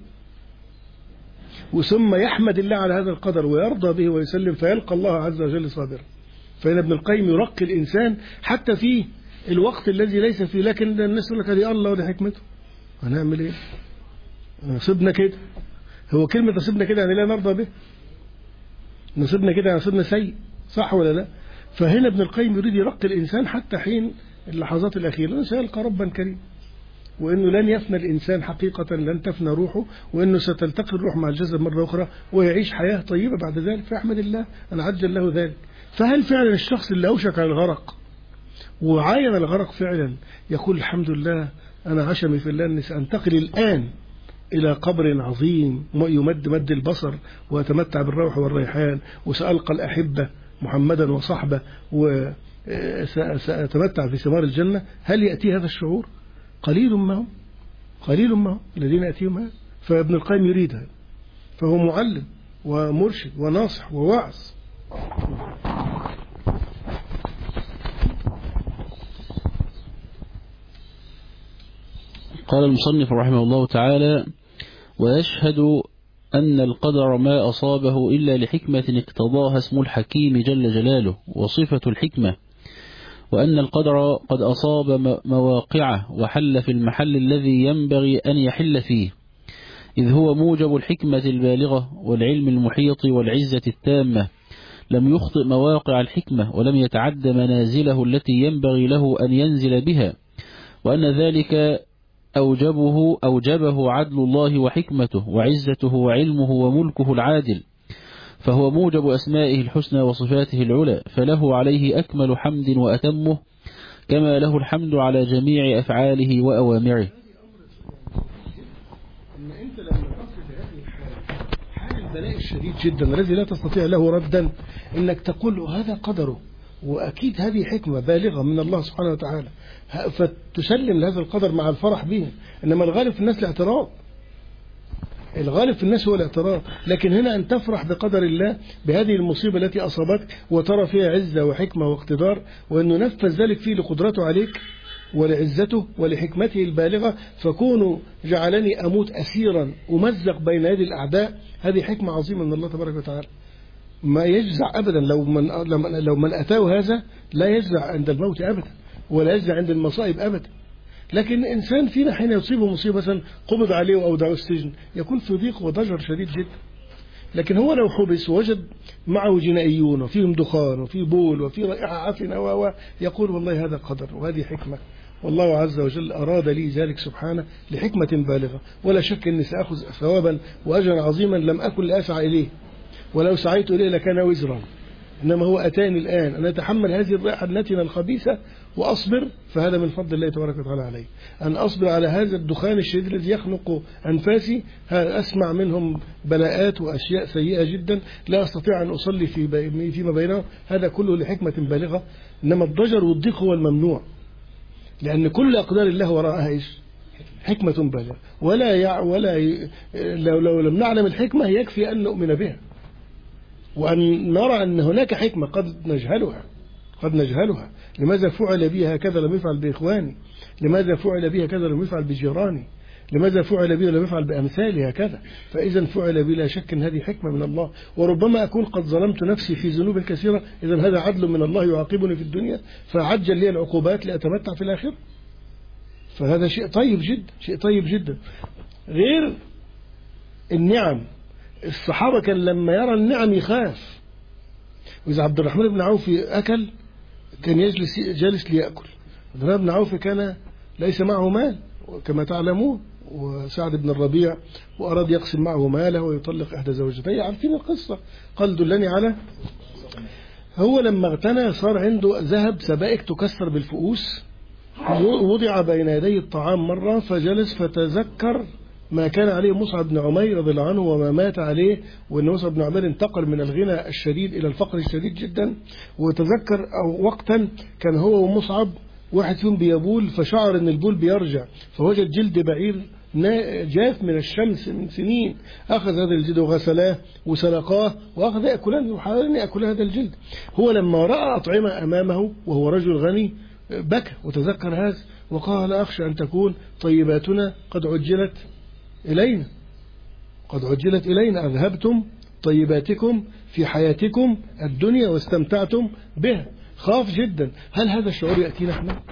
وثم يحمد الله على هذا القدر ويرضى به ويسلم، فيلقى الله عز وجل صابرا. فإن ابن القيم يرقي الإنسان حتى في الوقت الذي ليس فيه، لكن الناس يقول لك هذه الله وده حكمته، هنعمل ايه؟ نصيبنا كده. هو كلمة نصيبنا كده يعني لا نرضى به، نصيبنا كده يعني نصيبنا سيء، صح ولا لا؟ فهنا ابن القيم يريد يرقي الإنسان حتى حين اللحظات الأخيرة، لأنه سيلقى ربا كريم، وأنه لن يفنى الإنسان حقيقة، لن تفنى روحه، وأنه ستلتقي الروح مع الجسد مرة أخرى ويعيش حياة طيبة بعد ذلك، فأحمد الله أن عجل له ذلك. فهل فعلا الشخص اللي أوشك على الغرق وعاين الغرق فعلا يقول الحمد لله أنا عشمي في الله أني سأنتقل الآن إلى قبر عظيم يمد مد البصر وأتمتع بالروح والريحان وسألقى الأحبة محمدا وصحبه وسأتمتع في ثمار الجنة؟ هل يأتي هذا الشعور؟ قليل ما هم قليل ما هم الذين يأتيهم هذا. فابن القيم يريد هذا، فهو معلم ومرشد وناصح وواعظ. قال المصنف رحمه الله تعالى: ويشهد أن القدر ما أصابه إلا لحكمة اقتضاها اسم الحكيم جل جلاله وصفة الحكمة، وأن القدر قد أصاب مواقعه وحل في المحل الذي ينبغي أن يحل فيه، إذ هو موجب الحكمة البالغة والعلم المحيط والعزة التامة، لم يخطئ مواقع الحكمة ولم يتعد منازله التي ينبغي له أن ينزل بها، وأن ذلك أوجبه أوجبه عدل الله وحكمته وعزته وعلمه وملكه العادل، فهو موجب أسمائه الحسنى وصفاته العلى، فله عليه أكمل حمد وأتمه، كما له الحمد على جميع أفعاله وأوامره. إن أنت لما تصل هذه الحالة، حال البلاء الشديد جدا الذي لا تستطيع له ردا، إنك تقول هذا قدره، وأكيد هذه حكمة بالغة من الله سبحانه وتعالى، فتسلم لهذا القدر مع الفرح به. إنما الغالب في الناس الاعتراض، الغالب في الناس هو الاعتراض. لكن هنا أن تفرح بقدر الله بهذه المصيبة التي أصابتك وترى فيها عزة وحكمة واقتدار، وأنه نفذ ذلك فيه لقدرته عليك ولعزته ولحكمته البالغة. فكونوا جعلني أموت أسيرا أمزق بين يدي الأعداء، هذه حكمة عظيمة من الله تبارك وتعالى. ما يجزع أبدا لو من لو من أتاه هذا، لا يجزع عند الموت أبدا ولا يجزع عند المصائب أبدا. لكن الإنسان فينا حين يصيبه مصيبة قبض عليه وأودعه السجن يكون في ضيق وضجر شديد جدا. لكن هو لو حبس ووجد معه جنائيون وفيهم دخان وفي بول وفي رائحة عفنة و يقول والله هذا قدر وهذه حكمة، والله عز وجل أراد لي ذلك سبحانه لحكمة بالغة، ولا شك أني سأخذ ثوابا وأجرا عظيما لم أكن لأسعى إليه، ولو سعيت إليه لكان وزرا. إنما هو أتاني الآن أن أتحمل هذه الرائحة النتنة الخبيثة وأصبر، فهذا من فضل الله تبارك وتعالى علي. أن أصبر على هذا الدخان الشديد الذي يخنق أنفاسي، أسمع منهم بلاءات وأشياء سيئة جدا لا أستطيع أن أصلي في فيما بينهم، هذا كله لحكمة بالغة. إنما الضجر والضيق هو الممنوع، لأن كل أقدار الله وراءها إيش؟ حكمة بالغة. ولا يع ولا ي... لو, لو لم نعلم الحكمة يكفي أن نؤمن بها، وأن نرى أن هناك حكمة قد نجهلها قد نجهلها لماذا فعل بي هكذا لم يفعل بإخواني؟ لماذا فعل بي هكذا لم يفعل بجيراني؟ لماذا فعل بي لم يفعل بأمثالي هكذا؟ فإذا فعل بي لا شك أن هذه حكمة من الله. وربما أكون قد ظلمت نفسي في ذنوب كثيرة، إذا هذا عدل من الله يعاقبني في الدنيا فعجل لي العقوبات لأتمتع في الآخرة. فهذا شيء طيب جدا، شيء طيب جدا. غير النعم، الصحابة كان لما يرى النعم يخاف. وإذا عبد الرحمن بن عوف أكل كان يجلس جالس ليأكل. عبد الرحمن بن عوف كان ليس معه مال كما تعلمون، وسعد بن الربيع وأراد يقسم معه ماله ويطلق إحدى زوجتيه، عارفين القصة. قال دلني على، هو لما اغتنى صار عنده ذهب سبائك تكسر بالفؤوس، وضع بين يدي الطعام مرة فجلس فتذكر ما كان عليه مصعب بن عمير رضي الله عنه وما مات عليه، وأن مصعب بن عمير انتقل من الغنى الشديد إلى الفقر الشديد جدا. وتذكر أو وقتا كان هو ومصعب واحد فيهم بيبول، فشعر أن البول بيرجع، فوجد جلد بعير جاف من الشمس من سنين، أخذ هذا الجلد وغسلاه وسلقاه وأخذ يأكلان وحاولن يأكل هذا الجلد. هو لما رأى أطعمة أمامه وهو رجل غني بكى وتذكر هذا وقال أخشى أن تكون طيباتنا قد عجلت إلينا قد عجلت إلينا أذهبتم طيباتكم في حياتكم الدنيا واستمتعتم بها. خاف جدا. هل هذا الشعور يأتينا احنا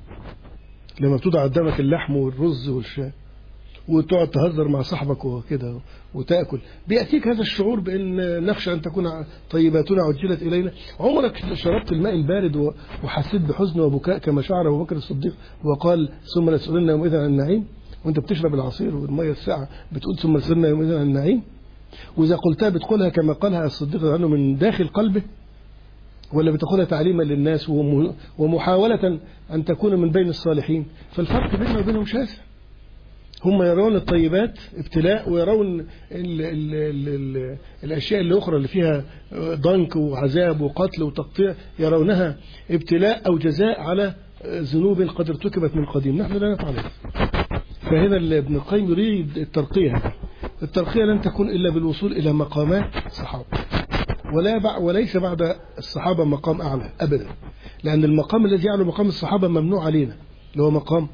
لما بتوضع قدامك اللحم والرز والشاي وتقعد تهزر مع صاحبك وكده وتأكل؟ بيأتيك هذا الشعور بأن نخشى أن تكون طيباتنا عجلت إلينا؟ عمرك شربت الماء البارد وحسيت بحزن وبكاء كما شعر أبو بكر الصديق وقال ثم لسألنا يومئذ عن النعيم؟ وانت بتشرب العصير والمية الساعة بتقول ثم لسألنا يومئذ عن النعيم؟ وإذا قلتها بتقولها كما قالها الصديق عنه من داخل قلبه، ولا بتقولها تعليما للناس ومحاولة أن تكون من بين الصالحين؟ فالفرق بيننا وبينهم شاسع. هم يرون الطيبات ابتلاء، ويرون ال ال ال ال الأشياء الأخرى اللي فيها ضنك وعذاب وقتل وتقطيع يرونها ابتلاء أو جزاء على ذنوب قد ارتكبت من قديم. نحن لا نفعل هذا. فهنا ابن القيم يريد الترقية. الترقية لن تكون إلا بالوصول إلى مقامات الصحابة، ولا بع وليس بعد الصحابة مقام أعلى أبدا، لأن المقام الذي يعلو مقام الصحابة ممنوع علينا اللي هو مقام،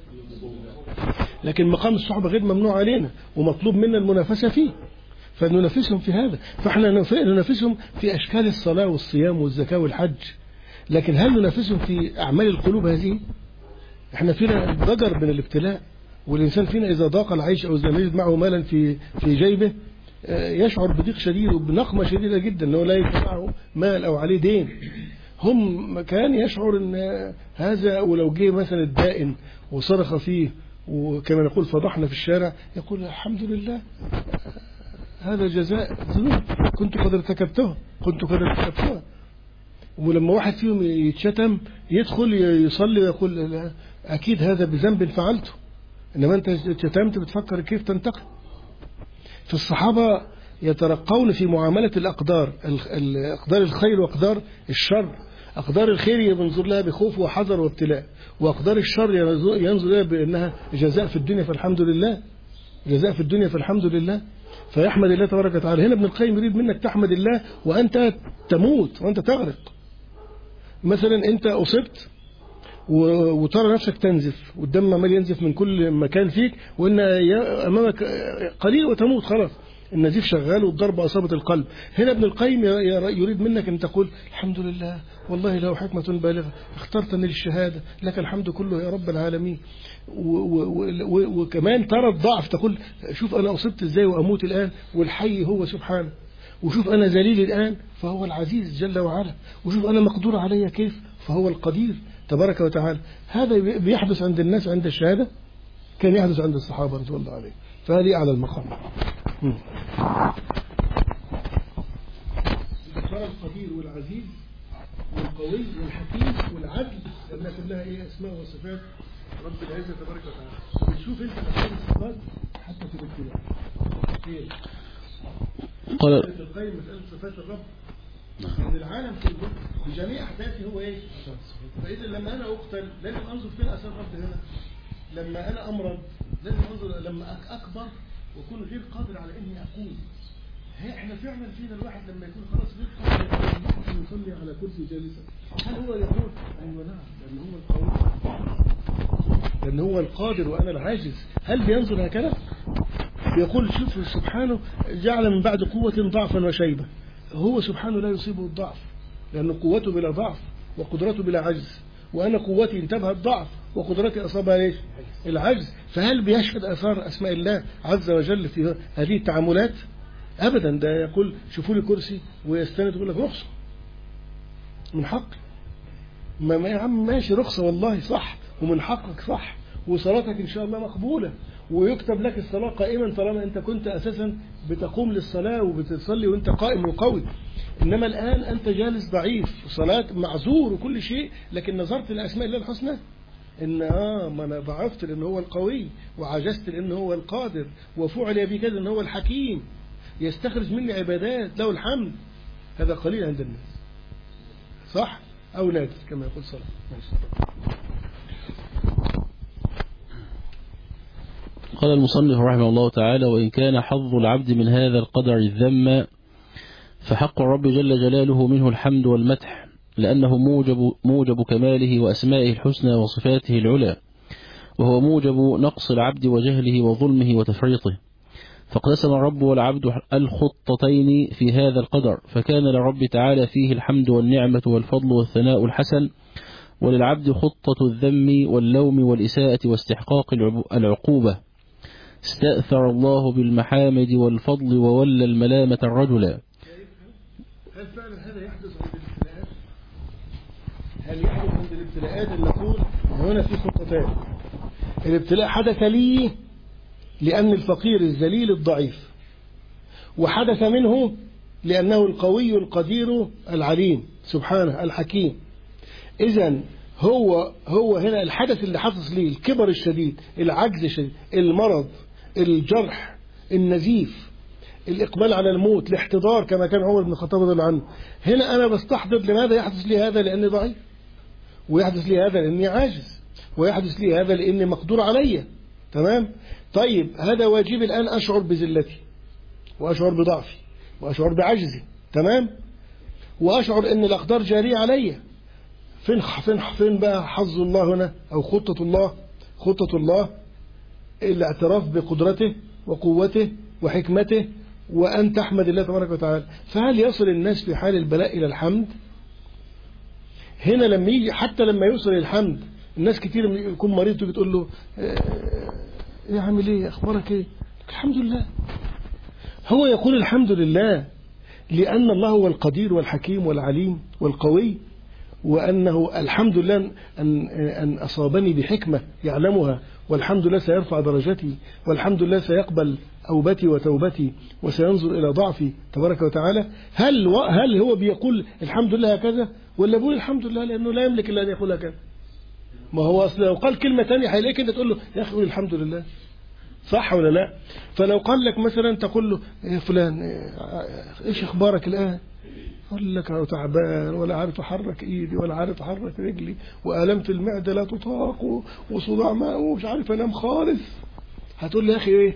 لكن مقام الصحابة غير ممنوع علينا ومطلوب منا المنافسة فيه، فننافسهم في هذا. فاحنا ننافسهم في أشكال الصلاة والصيام والزكاة والحج، لكن هل ننافسهم في أعمال القلوب هذه؟ احنا فينا ضجر من الابتلاء، والإنسان فينا إذا ضاق العيش أو إذا يجد معه مالا في في جيبه يشعر بضيق شديد وبنقمة شديدة جدا أنه لا يجد معه مال أو عليه دين. هم كان يشعر أن هذا، ولو جه مثلا الدائن وصرخ فيه وكما نقول فضحنا في الشارع يقول الحمد لله هذا جزاء ذنوب كنت قد ارتكبتها كنت قد ارتكبتها. ولما واحد فيهم يتشتم يدخل يصلي ويقول أكيد هذا بذنب فعلته، إنما أنت شتمت بتفكر كيف تنتقم. فالصحابة يترقون في معاملة الأقدار، أقدار الخير وأقدار الشر. أقدار الخير ينظر لها بخوف وحذر وابتلاء، وأقدار الشر ينظر لها بأنها جزاء في الدنيا فالحمد لله، جزاء في الدنيا فالحمد لله. فيحمد الله تبارك وتعالى. هنا ابن القيم يريد منك تحمد الله وأنت تموت وأنت تغرق. مثلا أنت أصبت وترى نفسك تنزف والدم عمال ينزف من كل مكان فيك، وإن أمامك قليل وتموت خلاص، النزيف شغال والضربة أصابت القلب. هنا ابن القيم يريد منك أن تقول الحمد لله والله له حكمة بالغة اخترتني للشهادة لك الحمد كله يا رب العالمين. وكمان ترى الضعف، تقول شوف أنا أصبت إزاي وأموت الآن والحي هو سبحانه، وشوف أنا ذليل الآن فهو العزيز جل وعلا، وشوف أنا مقدور علي كيف فهو القدير تبارك وتعالى. هذا بيحدث عند الناس عند الشهادة، كان يحدث عند الصحابة رضي الله عليهم. فهذه أعلى المقام. القدير والعزيز والقوي والحكيم والعدل، لأنها كلها إيه أسماء وصفات رب العزة تبارك وتعالى. بتشوف أنت أسماء الصفات حتى في الابتلاء. إيه؟ قال القيم مسألة صفات الرب، إن العالم كله بجميع أحداثه هو إيه؟ فإذا لما أنا أقتل لازم أنظر فين أثر الرب هنا. لما أنا أمرض لازم أنظر، لما أكبر وأكون غير قادر على إني أقوم. احنا فعلا فينا الواحد لما يكون خلاص غير قادر يصلي على كرسي جالسا، هل هو يقول ايوه نعم لان هو القوي لان هو القادر وانا العاجز؟ هل بينظر هكذا؟ يقول شوف سبحانه جعل من بعد قوة ضعفا وشيبة. هو سبحانه لا يصيبه الضعف لأن قوته بلا ضعف وقدرته بلا عجز، وأنا قوتي انتبه الضعف وقدرتي أصابها ليش؟ العجز. فهل بيشهد أثار أسماء الله عز وجل في هذه التعاملات؟ أبدا. ده يقول شوفوا لي كرسي ويستند يقول لك رخصة من حق ما, ما يا عم ماشي رخصة والله صح ومن حقك صح، وصلاتك إن شاء الله مقبولة ويكتب لك الصلاة قائما طالما أنت كنت أساسا بتقوم للصلاة وبتصلي وأنت قائم وقوي. إنما الآن أنت جالس ضعيف، صلاة معذور وكل شيء، لكن نظرت لأسماء الله الحسنى إن آه ما أنا ضعفت لأن هو القوي، وعجزت لأن هو القادر، وفعل بي كذا لأن هو الحكيم، يستخرج مني عبادات له الحمد. هذا قليل عند الناس صح أو نادر كما يقول صلاة. قال المصنف رحمه الله تعالى: وإن كان حظ العبد من هذا القدر الذم فحق الرب جل جلاله منه الحمد والمدح، لأنه موجب, موجب كماله وأسمائه الحسنى وصفاته العلى، وهو موجب نقص العبد وجهله وظلمه وتفريطه. فاقتسم الرب والعبد الخطتين في هذا القدر، فكان للرب تعالى فيه الحمد والنعمة والفضل والثناء الحسن، وللعبد خطة الذم واللوم والإساءة واستحقاق العقوبة. استأثر الله بالمحامد والفضل وولى الملامة الرجل. هل فعلا هذا يحدث عند الابتلاءات؟ هل يحدث عند الابتلاءات اللي نقول هنا في خطتان؟ الابتلاء حدث لي لأن الفقير الذليل الضعيف، وحدث منه لأنه القوي القدير العليم سبحانه الحكيم. إذن هو هو هنا الحدث اللي حدث لي الكبر الشديد، العجز الشديد، المرض، الجرح، النزيف، الإقبال على الموت، الاحتضار كما كان عمر بن الخطاب رضي الله عنه. هنا أنا بستحضر لماذا يحدث لي هذا؟ لأني ضعيف، ويحدث لي هذا لأني عاجز، ويحدث لي هذا لأني مقدور علي. تمام؟ طيب هذا واجب الآن أشعر بذلتي وأشعر بضعفي وأشعر بعجزي. تمام؟ وأشعر أن الأقدار جارية علي. فين فين فين بقى حظ الله هنا أو خطة الله؟ خطة الله الاعتراف بقدرته وقوته وحكمته، وأن تحمد الله تبارك وتعالى. فهل يصل الناس في حال البلاء إلى الحمد؟ هنا لما يجي حتى لما يوصل الحمد، الناس كتير يكون مريض تيجي تقول له ايه عامل ايه اخبارك ايه؟ الحمد لله. هو يقول الحمد لله لأن الله هو القدير والحكيم والعليم والقوي، وأنه الحمد لله أن, أن أصابني بحكمة يعلمها، والحمد لله سيرفع درجتي، والحمد لله سيقبل أوبتي وتوبتي وسينظر إلى ضعفي تبارك وتعالى. هل هل هو بيقول الحمد لله هكذا، ولا بيقول الحمد لله لأنه لا يملك إلا أن يقول هكذا؟ ما هو أصل لو قال كلمة تانية هيلاقيك أنت تقول له يا أخي قول الحمد لله، صح ولا لا؟ فلو قال لك مثلا تقول له يا فلان إيش أخبارك الآن؟ يقول لك أنا تعبان ولا عارف أحرك إيدي ولا عارف أحرك رجلي، وآلمت المعدة لا تطاق، وصداع ماء ومش عارف أنام خالص. هتقول لي يا أخي إيه؟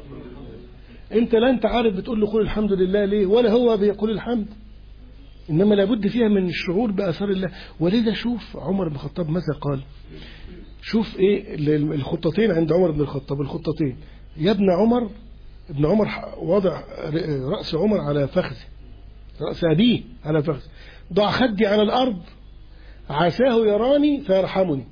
أنت لا أنت عارف بتقول له قول الحمد لله ليه، ولا هو بيقول الحمد. إنما لابد فيها من الشعور بأثار الله. ولذا شوف عمر بن الخطاب ماذا قال. شوف إيه الخطتين عند عمر بن الخطاب، الخطتين. يا ابن عمر، ابن عمر وضع رأس عمر على فخذه، رأس أبيه على فخذ، ضع خدي على الأرض عساه يراني فيرحمني.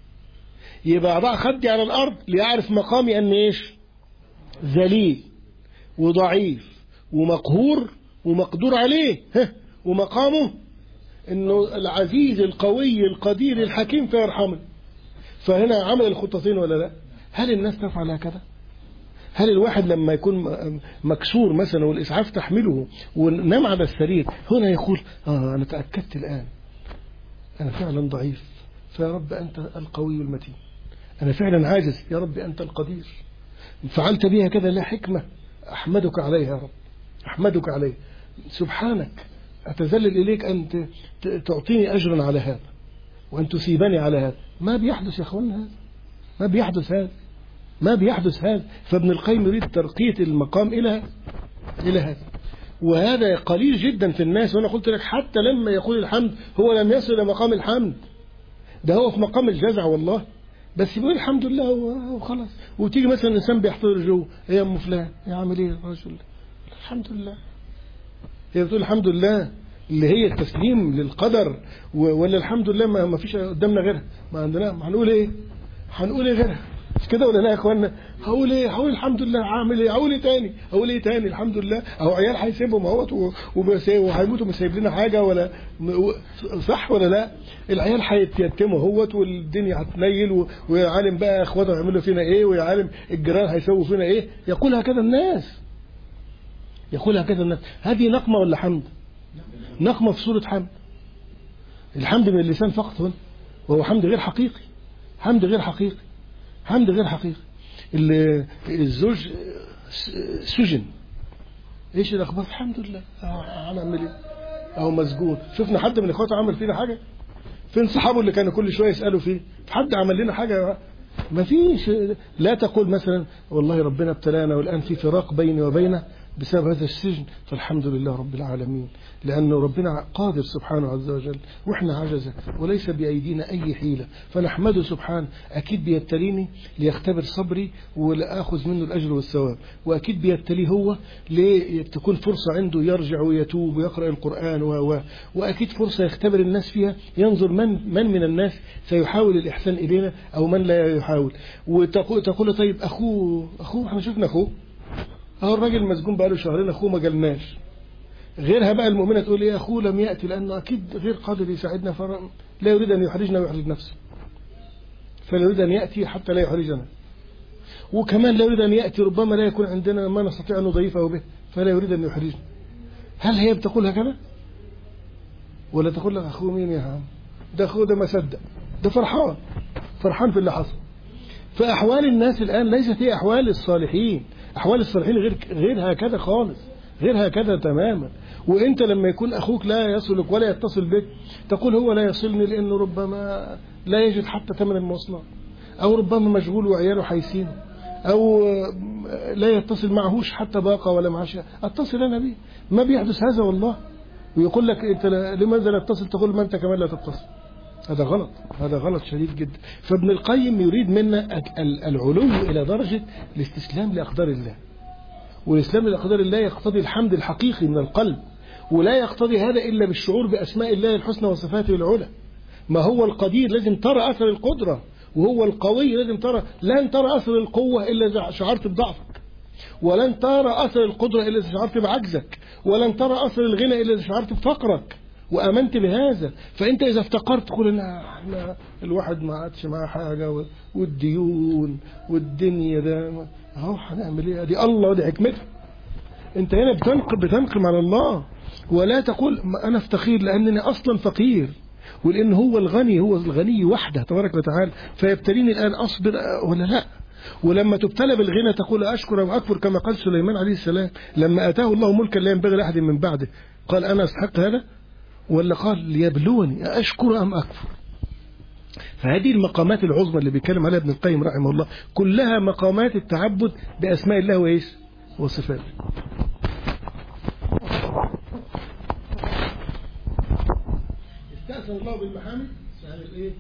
يبقى ضع خدي على الأرض ليعرف مقامي أن إيش؟ ذليل وضعيف ومقهور ومقدور عليه، ومقامه أنه العزيز القوي القدير الحكيم فيرحمني. فهنا عمل الخطتين ولا لا؟ هل الناس تفعل هكذا؟ هل الواحد لما يكون مكسور مثلا والإسعاف تحمله ونام على السرير هنا يقول آه أنا تأكدت الآن أنا فعلا ضعيف، فيا رب أنت القوي المتين. أنا فعلا عاجز، يا رب أنت القدير. فعلت بها كذا لا حكمة، أحمدك عليها يا رب، أحمدك عليه. سبحانك أتذلل إليك أن تعطيني أجرا على هذا وأن تثيبني على هذا. ما بيحدث يا أخوانا هذا، ما بيحدث هذا، ما بيحدث هذا. فابن القيم يريد ترقية المقام إلى إلى هذا، وهذا قليل جدا في الناس. وأنا قلت لك حتى لما يقول الحمد هو لم يصل إلى مقام الحمد، ده هو في مقام الجزع والله، بس يقول الحمد لله وخلاص. وتيجي مثلا الإنسان بيحتضر جوه، إيه يا أم فلان يعمل إيه الرجل؟ الحمد لله. هي بتقول الحمد لله اللي هي التسليم للقدر، ولا الحمد لله ما فيش قدامنا غيرها؟ ما عندنا، ما هنقول إيه؟ هنقول إيه غيرها؟ مش كده ولا لا يا اخوانا؟ هقول ايه؟ هقول الحمد لله. هعمل ايه؟ هقول ايه تاني؟ هقول ايه تاني؟ الحمد لله. اهو عيال هيسيبهم اهوت وهيموتوا مش سايب لنا حاجه، ولا صح ولا لا؟ العيال هيتيتموا اهوت والدنيا هتنيل، ويا عالم بقى اخواتهم هيعملوا فينا ايه، ويا عالم الجيران هيسووا فينا ايه. يقولها كده الناس، يقولها كده الناس. هذه نقمه ولا حمد؟ نقمه في صوره حمد. الحمد من اللسان فقط هنا، وهو حمد غير حقيقي، حمد غير حقيقي، حمد غير حقيقي. الزوج سجن، ايش الاخبار؟ الحمد لله. هنعمل ايه؟ اهو مسجون. شفنا حد من اخواته عمل فينا حاجه؟ فين صحابه اللي كانوا كل شويه يسالوا فيه؟ حد عمل لنا حاجه؟ ما فيش. لا تقول مثلا والله ربنا ابتلانا والان في فراق بيني وبينه بسبب هذا السجن، فالحمد لله رب العالمين، لأنه ربنا قادر سبحانه عز وجل وإحنا عجزة وليس بأيدينا أي حيلة، فنحمده سبحانه. أكيد بيبتليني ليختبر صبري ولأخذ منه الأجر والثواب، وأكيد بيبتليه هو لتكون فرصة عنده يرجع ويتوب ويقرأ القرآن و... وأكيد فرصة يختبر الناس فيها، ينظر من من من الناس سيحاول الإحسان إلينا أو من لا يحاول. وتقول تقول طيب أخوه أخوه احنا شفنا أخوه، اهو الراجل مسجون بقاله شهرين، اخوه ما جالناش. غيرها بقى المؤمنه تقول ايه؟ اخوه لم ياتي لانه اكيد غير قادر يساعدنا، فلا يريد ان يحرجنا ويحرج نفسه، فلا يريد ان ياتي حتى لا يحرجنا. وكمان لا يريد ان ياتي ربما لا يكون عندنا ما نستطيع ان نضيفه به، فلا يريد ان يحرجنا. هل هي بتقول هكذا؟ ولا تقول لك اخوه مين يا عم؟ ده اخوه ده ما صدق، ده فرحان فرحان في اللي حصل. فاحوال الناس الان ليست هي احوال الصالحين. أحوال الصالحين غير غير هكذا خالص، غير هكذا تماما. وأنت لما يكون أخوك لا يصلك ولا يتصل بك تقول هو لا يصلني لأنه ربما لا يجد حتى ثمن المواصلات، أو ربما مشغول وعياله حيسين، أو لا يتصل معهوش حتى باقة ولا معاش. أتصل أنا به. ما بيحدث هذا والله. ويقول لك أنت لماذا لا تتصل؟ تقول ما أنت كمان لا تتصل. هذا غلط، هذا غلط شديد جدا. فابن القيم يريد منا العلو إلى درجة الاستسلام لأقدار الله، والإسلام لأقدار الله يقتضي الحمد الحقيقي من القلب، ولا يقتضي هذا إلا بالشعور بأسماء الله الحسنى وصفاته العلى. ما هو القدير لازم ترى أثر القدرة، وهو القوي لازم ترى. لن ترى أثر القوة إلا إذا شعرت بضعفك، ولن ترى أثر القدرة إلا إذا شعرت بعجزك، ولن ترى أثر الغنى إلا إذا شعرت بفقرك وآمنت بهذا. فأنت إذا افتقرت تقول إن إحنا الواحد ما عادش معاه حاجة والديون والدنيا ده أهو هنعمل إيه؟ دي الله ودي حكمته. أنت هنا بتنقم بتنقم على الله، ولا تقول أنا فقير لأنني أصلا فقير، ولأن هو الغني، هو الغني وحده تبارك وتعالى. فيبتليني الآن أصبر ولا لا؟ ولما تبتلى بالغنى تقول أشكر أو أكفر، كما قال سليمان عليه السلام لما أتاه الله ملكا لا ينبغي لأحد من بعده، قال أنا أستحق هذا؟ ولا قال ليبلوني أشكر أم أكفر؟ فهذه المقامات العظمى اللي بيتكلم عليها ابن القيم رحمه الله كلها مقامات التعبد بأسماء الله وإيش وصفاته. استأثر الله بالمحامد يعني الإيه؟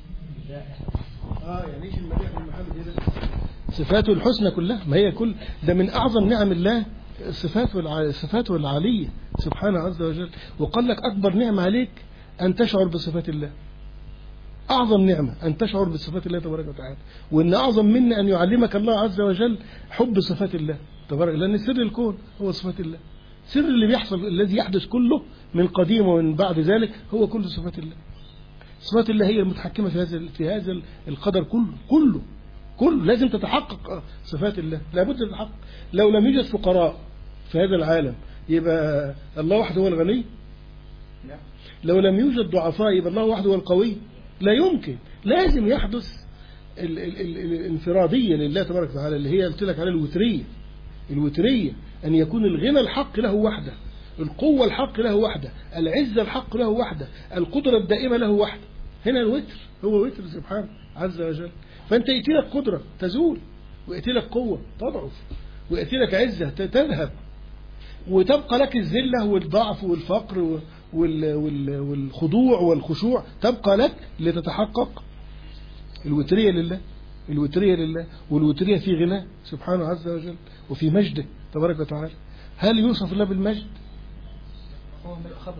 آه يعني إيش المديح بالمحامد هنا؟ صفاته الحسنى كلها. ما هي كل ده من أعظم نعم الله، صفاته صفاته العالية سبحانه عز وجل. وقال لك أكبر نعمة عليك أن تشعر بصفات الله. أعظم نعمة أن تشعر بصفات الله تبارك وتعالى، وإن أعظم منا أن يعلمك الله عز وجل حب صفات الله تبارك، لأن سر الكون هو صفات الله. سر اللي بيحصل الذي يحدث كله من قديم ومن بعد ذلك هو كل صفات الله. صفات الله هي المتحكمة في هذا في هذا القدر كله كله كله. لازم تتحقق صفات الله، لابد تتحقق. لو لم يوجد فقراء في هذا العالم يبقى الله وحده هو الغني؟ لو لم يوجد ضعفاء يبقى الله وحده هو القوي؟ لا يمكن. لازم يحدث ال ال ال الانفرادية لله تبارك وتعالى اللي هي قلت لك على الوترية. الوترية أن يكون الغنى الحق له وحده، القوة الحق له وحده، العزة الحق له وحده، القدرة الدائمة له وحده. هنا الوتر هو وتر سبحانه عز وجل. فأنت يأتي لك قدرة تزول، ويأتي لك قوة تضعف، ويأتي لك عزة تذهب، وتبقى لك الذلة والضعف والفقر والخضوع والخشوع تبقى لك لتتحقق الوترية لله. الوترية لله، والوترية في غناه سبحانه عز وجل وفي مجده تبارك وتعالى. هل يوصف الله بالمجد؟ هو خبر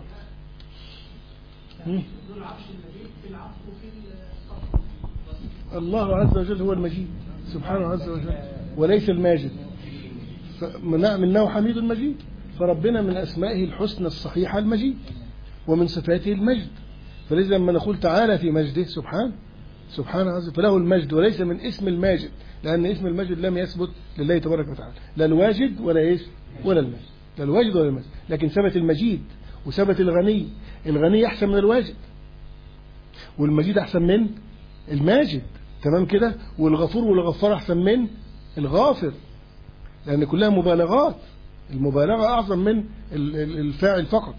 الله عز وجل هو المجيد سبحانه عز وجل وليس الماجد. منه حميد مجيد، فربنا من أسمائه الحسنى الصحيحة المجيد، ومن صفاته المجد. فلذا لما نقول تعالى في مجده سبحانه سبحانه عز وجل فله المجد، وليس من اسم الماجد، لأن اسم المجد لم يثبت لله تبارك وتعالى، لا الواجد ولا إيش ولا المجد، لا الواجد ولا المجد، لكن ثبت المجيد وثبت الغني. الغني أحسن من الواجد، والمجيد أحسن من الماجد، تمام كده. والغفور والغفار أحسن من الغافر، لأن كلها مبالغات، المبالغة أعظم من الفاعل فقط.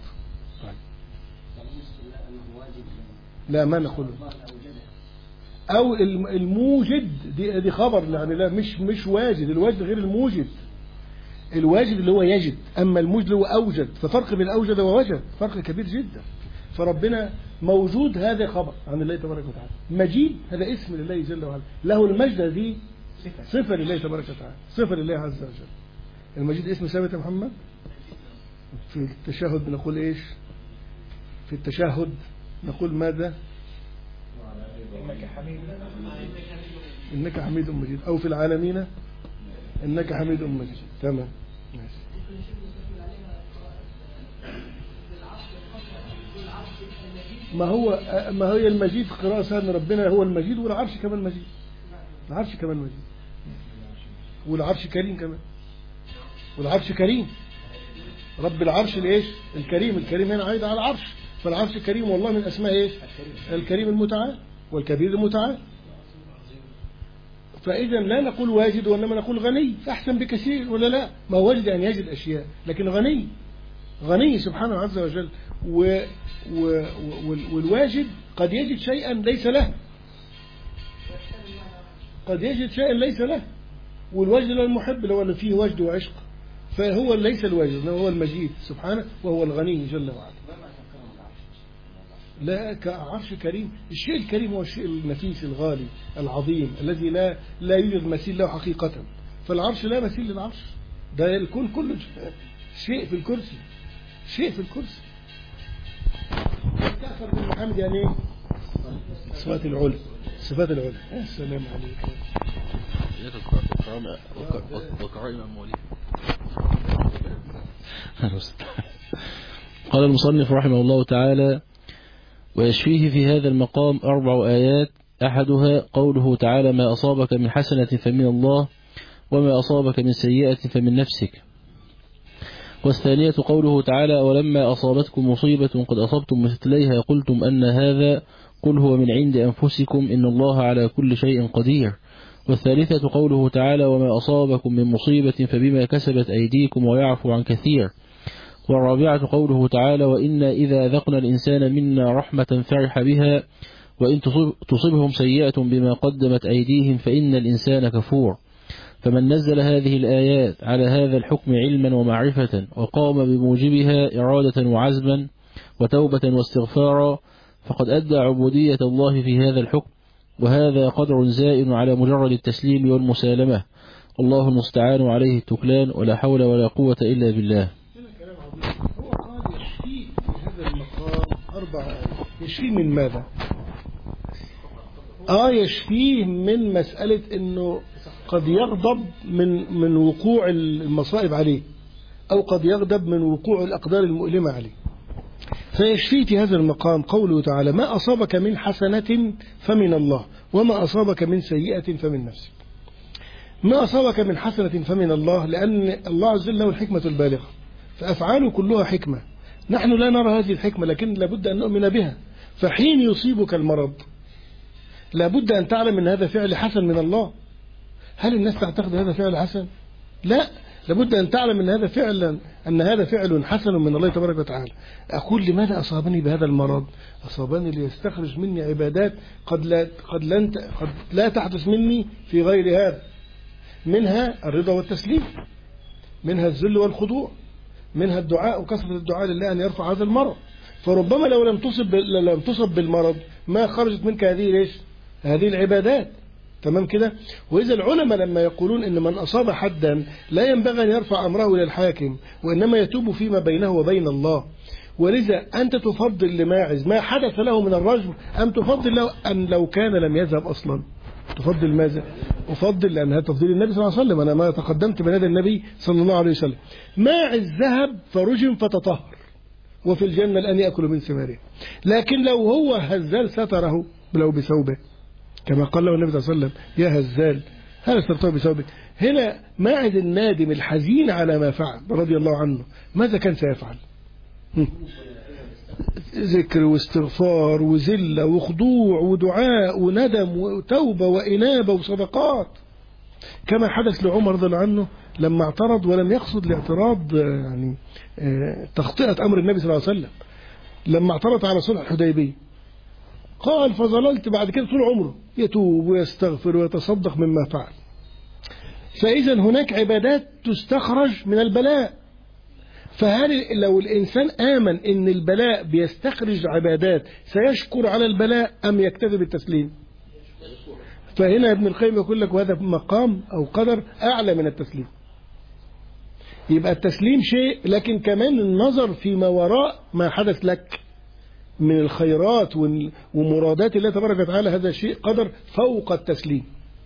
لا ما نقول أو الموجد دي, دي خبر يعني، لا مش مش واجد. الواجد غير الموجد. الواجد اللي هو يجد، أما الموجد اللي هو أوجد. ففرق بين أوجد ووجد فرق كبير جدا. فربنا موجود هذا خبر عن الله تبارك وتعالى، مجيد هذا اسم لله جل وعلا، له المجد دي صفة لله تبارك وتعالى، صفة لله عز وجل. المجيد اسم ثابت يا محمد. في التشهد بنقول إيش؟ في التشهد نقول ماذا؟ إنك حميد إنك حميد مجيد. أو في العالمين إنك حميد مجيد. تمام ماشي. ما هو ما هي المجيد قراءة سيدنا ربنا هو المجيد، والعرش كمان مجيد. العرش كمان مجيد، والعرش كريم كمان، والعرش كريم. رب العرش الايش الكريم. الكريم هنا عايد على العرش، فالعرش كريم، والله من اسماء ايش الكريم المتعال والكبير المتعال. فاذا لا نقول واجد وانما نقول غني، احسن بكثير ولا لا؟ ما هو واجد ان يجد اشياء، لكن غني غني سبحانه عز وجل. و و والواجد قد يجد شيئا ليس له، قد يجد شيئا ليس له. والواجد هو المحب اللي هو اللي فيه وجد وعشق، فهو ليس الواجد، هو المجيد سبحانه، وهو الغني جل وعلا. لا كعرش كريم. الشيء الكريم هو الشيء النفيس الغالي العظيم الذي لا لا يوجد مثيل له حقيقة. فالعرش لا مثيل للعرش، ده الكون كله شيء في الكرسي، شيء في الكرسي. كأثر بن محمد يعني ايه؟ صفات العلى، صفات العلى. السلام عليكم. قال المصنف رحمه الله تعالى: ويشفيه في هذا المقام أربع آيات. أحدها قوله تعالى: ما أصابك من حسنة فمن الله، وما أصابك من سيئة فمن نفسك. والثانية قوله تعالى: ولما أصابتكم مصيبة قد أصبتم مثليها قلتم أن هذا، قل هو من عند أنفسكم إن الله على كل شيء قدير. والثالثة قوله تعالى: وما أصابكم من مصيبة فبما كسبت أيديكم ويعفو عن كثير. والرابعة قوله تعالى: وإنا إذا ذقنا الإنسان منا رحمة فرح بها وإن تصبهم سيئة بما قدمت أيديهم فإن الإنسان كفور. فمن نزل هذه الآيات على هذا الحكم علما ومعرفة وقام بموجبها إرادة وعزما وتوبة واستغفارا فقد أدى عبودية الله في هذا الحكم، وهذا قدر زائن على مجرد التسليم والمسالمة. الله المستعان عليه التكلان، ولا حول ولا قوة إلا بالله. هو قال يشفيه في هذا المقام أربع آيات. يشفيه من ماذا؟ آه يشفيه من مسألة أنه قد يغضب من من وقوع المصائب عليه، أو قد يغضب من وقوع الأقدار المؤلمة عليه. فيشفيه في هذا المقام قوله تعالى: ما أصابك من حسنة فمن الله، وما أصابك من سيئة فمن نفسك. ما أصابك من حسنة فمن الله، لأن الله عز وجل له الحكمة البالغة، فأفعاله كلها حكمة. نحن لا نرى هذه الحكمة، لكن لابد أن نؤمن بها. فحين يصيبك المرض لابد أن تعلم أن هذا فعل حسن من الله. هل الناس تعتقد هذا فعل حسن؟ لا، لابد أن تعلم أن هذا فعلا أن هذا فعل حسن من الله تبارك وتعالى. أقول لماذا أصابني بهذا المرض؟ أصابني ليستخرج مني عبادات قد لا قد لن قد لا تحدث مني في غير هذا، منها الرضا والتسليم، منها الذل والخضوع، منها الدعاء وكثرة الدعاء لله أن يرفع هذا المرض. فربما لو لم تصب لم تصب بالمرض ما خرجت منك هذه ليش؟ هذه العبادات. تمام كده. وإذا العلماء لما يقولون إن من أصاب حدا لا ينبغي أن يرفع أمره إلى الحاكم، وإنما يتوب فيما بينه وبين الله. ولذا أنت تفضل لماعز ما حدث له من الرجم أم تفضل له أن لو كان لم يذهب أصلا؟ تفضل ماذا؟ أفضل لأن هذا تفضيل النبي صلى الله عليه وسلم. أنا ما تقدمت بهذا النبي صلى الله عليه وسلم. ماعز ذهب فرجم فتطهر وفي الجنة الآن يأكل من ثماره. لكن لو هو هزال ستره لو بثوبه كما قال له النبي صلى الله عليه وسلم يا هزال هل سترته بثوبك؟ هنا ماعز النادم الحزين على ما فعل رضي الله عنه ماذا كان سيفعل؟ ذكر واستغفار وذلة وخضوع ودعاء وندم وتوبة وإنابة وصدقات، كما حدث لعمر رضي الله عنه لما اعترض ولم يقصد الاعتراض يعني تخطئة أمر النبي صلى الله عليه وسلم. لما اعترض على صلح الحديبية قال فظللت بعد كده طول عمره يتوب ويستغفر ويتصدق مما فعل. فإذا هناك عبادات تستخرج من البلاء. فهل لو الإنسان آمن إن البلاء بيستخرج عبادات سيشكر على البلاء أم يكتفي بالتسليم؟ فهنا ابن القيم يقول لك وهذا مقام أو قدر أعلى من التسليم. يبقى التسليم شيء، لكن كمان النظر فيما وراء ما حدث لك من الخيرات ومرادات الله تبارك وتعالى هذا شيء قدر فوق التسليم.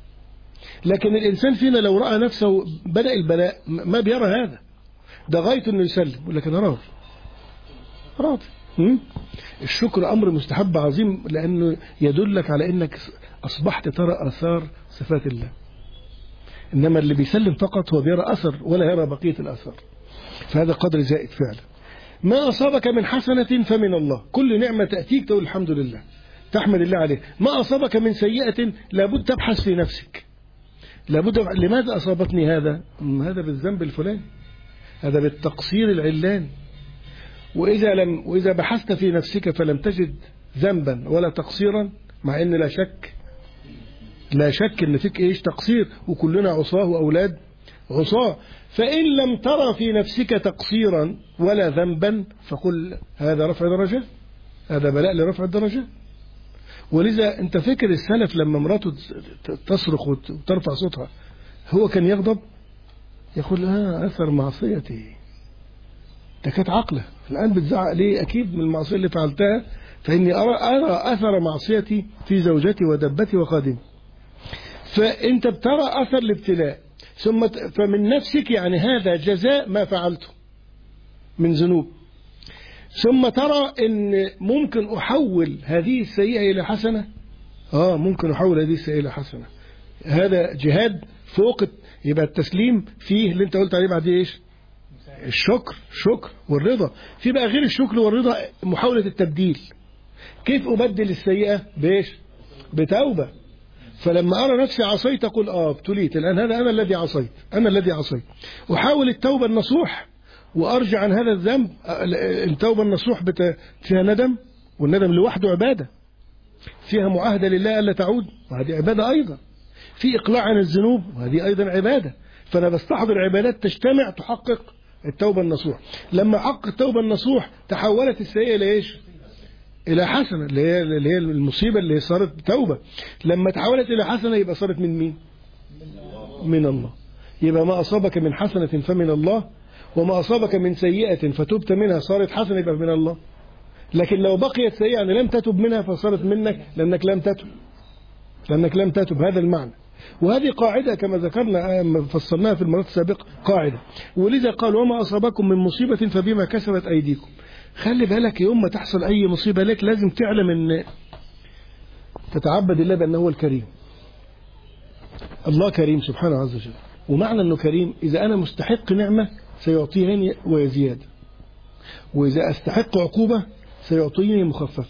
لكن الإنسان فينا لو رأى نفسه بدأ البلاء ما بيرى هذا، ده غايته انه يسلم يقول لك انا راضي راضي. الشكر امر مستحب عظيم لانه يدلك على انك اصبحت ترى اثار صفات الله. انما اللي بيسلم فقط هو بيرى اثر ولا يرى بقيه الاثار، فهذا قدر زائد فعلا. ما اصابك من حسنه فمن الله، كل نعمه تاتيك تقول الحمد لله تحمد الله عليه. ما اصابك من سيئه لابد تبحث في نفسك، لابد لماذا اصابتني هذا؟ هذا بالذنب الفلاني، هذا بالتقصير العلاني. وإذا لم وإذا بحثت في نفسك فلم تجد ذنبا ولا تقصيرا، مع إن لا شك لا شك إن فيك إيش تقصير، وكلنا عصاه وأولاد عصاه. فإن لم ترى في نفسك تقصيرا ولا ذنبا فقل هذا رفع درجة، هذا بلاء لرفع الدرجة. ولذا أنت فكر السلف لما مراته تصرخ وترفع صوتها هو كان يغضب؟ يقول ها أثر معصيتي، ده كانت عقله الآن بتزعق ليه؟ أكيد من المعصية اللي فعلتها، فإني أرى, أرى أثر معصيتي في زوجتي ودبتي وخادمي. فأنت بترى أثر الابتلاء، ثم فمن نفسك يعني هذا جزاء ما فعلته من ذنوب، ثم ترى أن ممكن أحول هذه السيئة إلى حسنة. آه ممكن أحول هذه السيئة إلى حسنة. هذا جهاد فوق. يبقى التسليم فيه اللي انت قلت عليه بعد ايش؟ الشكر، شكر والرضا. في بقى غير الشكر والرضا محاولة التبديل. كيف أبدل السيئة؟ بإيش؟ بتوبة. فلما أرى نفسي عصيت أقول آه ابتليت الآن، هذا أنا الذي عصيت، أنا الذي عصيت. أحاول التوبة النصوح وأرجع عن هذا الذنب. التوبة النصوح فيها ندم، والندم لوحده عبادة، فيها معاهدة لله ألا تعود، وهذه عبادة أيضا. في إقلاع عن الذنوب، وهذه أيضا عبادة. فأنا بستحضر عبادات تجتمع تحقق التوبة النصوح. لما حقق التوبة النصوح تحولت السيئة إلى إيش؟ إلى حسنة، اللي هي اللي هي المصيبة اللي صارت توبة. لما تحولت إلى حسنة يبقى صارت من مين؟ من الله. يبقى ما أصابك من حسنة فمن الله، وما أصابك من سيئة فتبت منها صارت حسنة يبقى من الله. لكن لو بقيت سيئة يعني لم تتب منها فصارت منك لأنك لم تتب لأنك لم تتب هذا المعنى. وهذه قاعدة كما ذكرنا فصلناها في المرات السابقة، قاعدة. ولذا قال وما أصابكم من مصيبة فبما كسبت أيديكم. خلي بالك يوم ما تحصل أي مصيبة لك لازم تعلم أن تتعبد الله بأنه هو الكريم. الله كريم سبحانه عز وجل. ومعنى أنه كريم إذا أنا مستحق نعمة سيعطيهني ويزياد. وإذا أستحق عقوبة سيعطيني مخففة.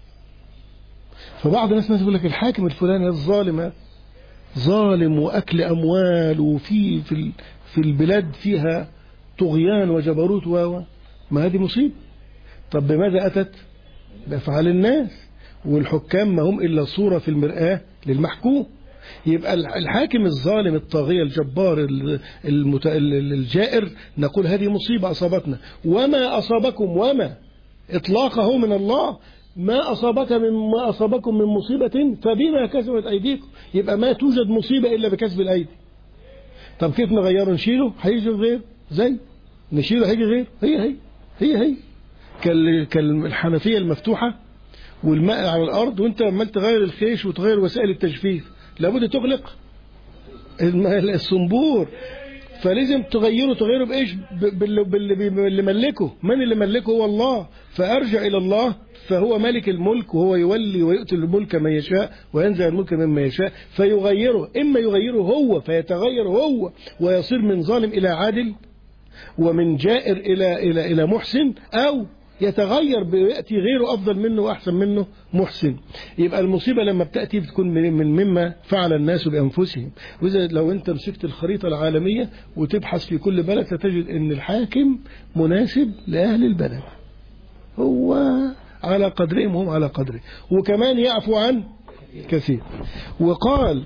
فبعض الناس يقول لك الحاكم الفلاني الظالم ظالم وأكل أموال وفي في في البلاد فيها طغيان وجبروت و ما هذه مصيبة. طب بماذا أتت؟ بأفعال الناس، والحكام ما هم إلا صورة في المرآة للمحكوم. يبقى الحاكم الظالم الطاغية الجبار المت... الجائر نقول هذه مصيبة أصابتنا. وما أصابكم وما إطلاقه من الله، ما أصابك من ما أصابكم من مصيبة فبما كسبت أيديكم. يبقى ما توجد مصيبة إلا بكسب الأيدي. طب كيف نغيره؟ نشيله هيجي غير زي نشيله هيجي غير هي هي هي هي كالحنفية المفتوحة والماء على الأرض، وانت عمال تغير الخيش وتغير وسائل التجفيف، لابد تغلق الصنبور. فلازم تغيره تغيره بإيش؟ باللي ملكه. من اللي ملكه؟ هو الله. فأرجع إلى الله، فهو مالك الملك، وهو يولي ويؤتي الملك من يشاء وينزع الملك مما يشاء. فيغيره، إما يغيره هو فيتغير هو ويصير من ظالم إلى عادل، ومن جائر إلى إلى إلى محسن، أو يتغير بيأتي غيره أفضل منه وأحسن منه محسن. يبقى المصيبة لما بتأتي بتكون من مما فعل الناس بأنفسهم. وإذا لو أنت مسكت الخريطة العالمية وتبحث في كل بلد ستجد أن الحاكم مناسب لأهل البلد، هو على قدرهم هم على قدره، وكمان يعفو عن كثير. وقال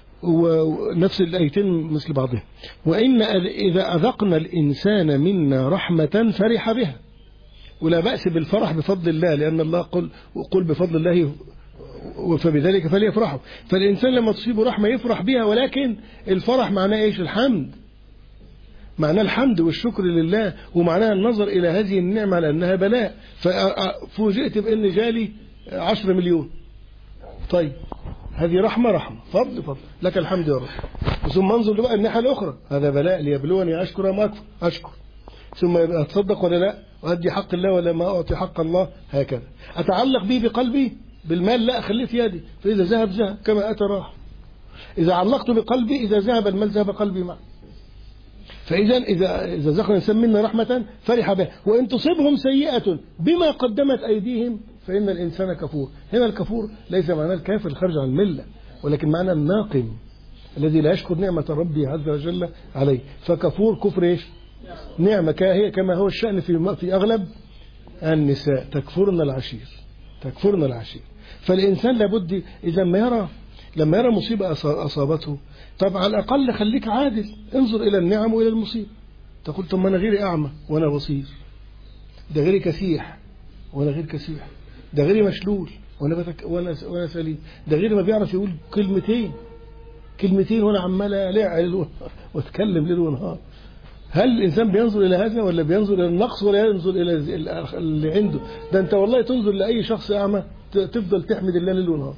ونفس الآيتين مثل بعضها: وإن إذا أذقنا الإنسان منا رحمة فرح بها. ولا بأس بالفرح بفضل الله، لأن الله قل قل بفضل الله فبذلك فليفرحوا. فالإنسان لما تصيبه رحمة يفرح بها، ولكن الفرح معناه إيش؟ الحمد، معناه الحمد والشكر لله، ومعناه النظر إلى هذه النعمة على أنها بلاء. ففوجئت بأن جالي عشرة مليون، طيب هذه رحمة رحمة، فضل فضل، لك الحمد يا رب. ثم انظر بقى الناحية الأخرى، هذا بلاء ليبلوني أشكر ما أكفر، أشكر، ثم أتصدق ولا لا، وأدي حق الله ولا ما أعطي حق الله، هكذا. أتعلق به بقلبي؟ بالمال لا، أخليه في يدي، فإذا ذهب ذهب كما أتى راح. إذا علقت بقلبي إذا ذهب المال ذهب قلبي معه. فإذا إذا إذا ذكر الإنسان منا رحمة فرح بها، وإن تصبهم سيئة بما قدمت أيديهم فإن الإنسان كفور. هنا الكفور ليس معناه الكافر الخارج عن الملة، ولكن معناه الناقم الذي لا يشكر نعمة ربي عز وجل عليه. فكفور كفر إيش؟ نعمة، هي كما هو الشأن في في أغلب النساء، تكفرن العشير، تكفرن العشير. فالإنسان لابد إذا ما يرى لما يرى مصيبة أصابته، طب على الأقل خليك عادل، انظر إلى النعم وإلى المصيبة. تقول طب ما أنا غيري أعمى وأنا بصير، ده غيري كسيح وأنا غير كسيح، ده غيري مشلول وأنا بتك... وأنا وأنا سليم، ده غيري ما بيعرف يقول كلمتين كلمتين وأنا عمال ألاعب وأتكلم ليل ونهار. هل الإنسان بينظر إلى هذا ولا بينظر إلى النقص ولا ينظر إلى اللي عنده؟ ده أنت والله تنظر لأي شخص أعمى تفضل تحمد الله ليل ونهار.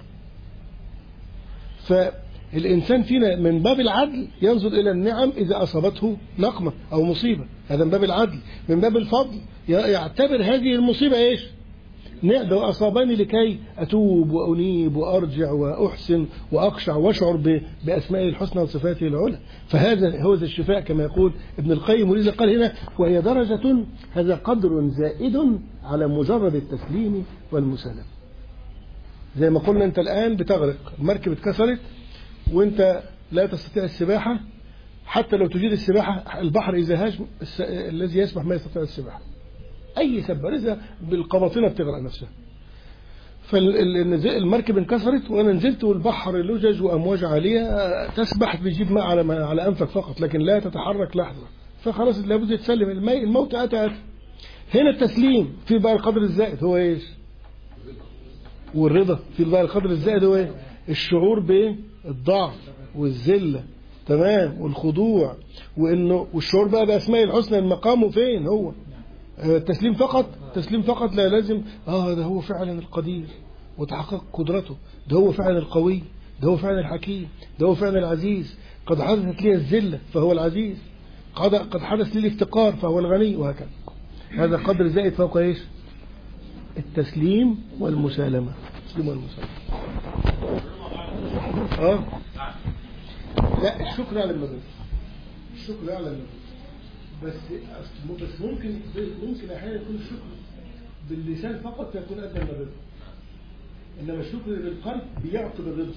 فالإنسان فينا من باب العدل ينظر إلى النعم إذا أصابته نقمة أو مصيبة، هذا من باب العدل. من باب الفضل يعتبر هذه المصيبة إيش؟ نعمة أصابني لكي أتوب وأنيب وأرجع وأحسن وأخشع وأشعر بأسمائه الحسنى وصفاته العلى. فهذا هو الشفاء كما يقول ابن القيم. ولذا قال هنا: وهي درجة، هذا قدر زائد على مجرد التسليم والمسالمة. زي ما قلنا أنت الآن بتغرق، المركب اتكسرت وأنت لا تستطيع السباحة، حتى لو تجيد السباحة البحر إذا هاج الذي يسبح ما يستطيع السباحة، أي سبارزة بالقباطنة بتغرق نفسها. فالمركب انكسرت وأنا نزلت والبحر لجج وأمواج عالية، تسبح بيجيب ماء على على أنفك فقط، لكن لا تتحرك لحظة، فخلاص لابد تسلم. الموت أتى أتى. هنا التسليم في بقى القدر الزائد هو إيش؟ والرضا في بقى القدر الزائد هو إيه؟ الشعور بالضعف والذلة، تمام، والخضوع، وإنه والشعور بقى بأسماء الحسنى. المقام فين هو؟ التسليم فقط، تسليم فقط، لا لازم اه ده هو فعلا القدير وتحقق قدرته، ده هو فعلا القوي، ده هو فعلا الحكيم، ده هو فعلا العزيز. قد حدثت لي الذلة فهو العزيز، قد قد حدث لي الافتقار فهو الغني، وهكذا. هذا قدر زائد فوق ايش؟ التسليم والمسالمة. التسليم والمسالمة. اه لا، الشكر على المدرسة، الشكر على المدرسة. بس بس ممكن ممكن احيانا يكون الشكر باللسان فقط فيكون ادنى من الرضا، انما الشكر بالقلب بيعقب الرضا.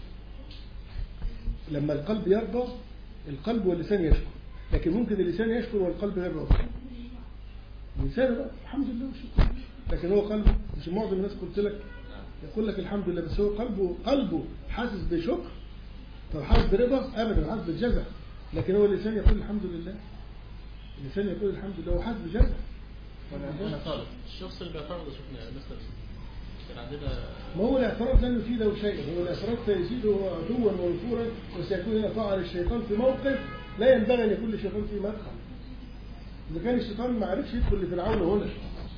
لما القلب يرضى القلب واللسان يشكر، لكن ممكن اللسان يشكر والقلب غير راضي. اللسان بقى الحمد لله والشكر، لكن هو قلبه مش معظم الناس قلت لك يقول لك الحمد لله بس هو قلبه قلبه حاسس بشكر. طب حاسس برضا؟ ابدا، حاسس بالجزع، لكن هو اللسان يقول الحمد لله. اللسان يقول الحمد لله وحاسس بجزع. انا طالب الشخص اللي بيعترض شفنا مثلا كان عندنا ما هو الاعتراض لن يفيده شيئا، هو الاعتراض سيزيده عدوا ونفورا وسيكون هنا طاعه للشيطان في موقف لا ينبغي ان يكون للشيطان فيه مدخل. اذا كان الشيطان ما عرفش يدخل لفرعون هنا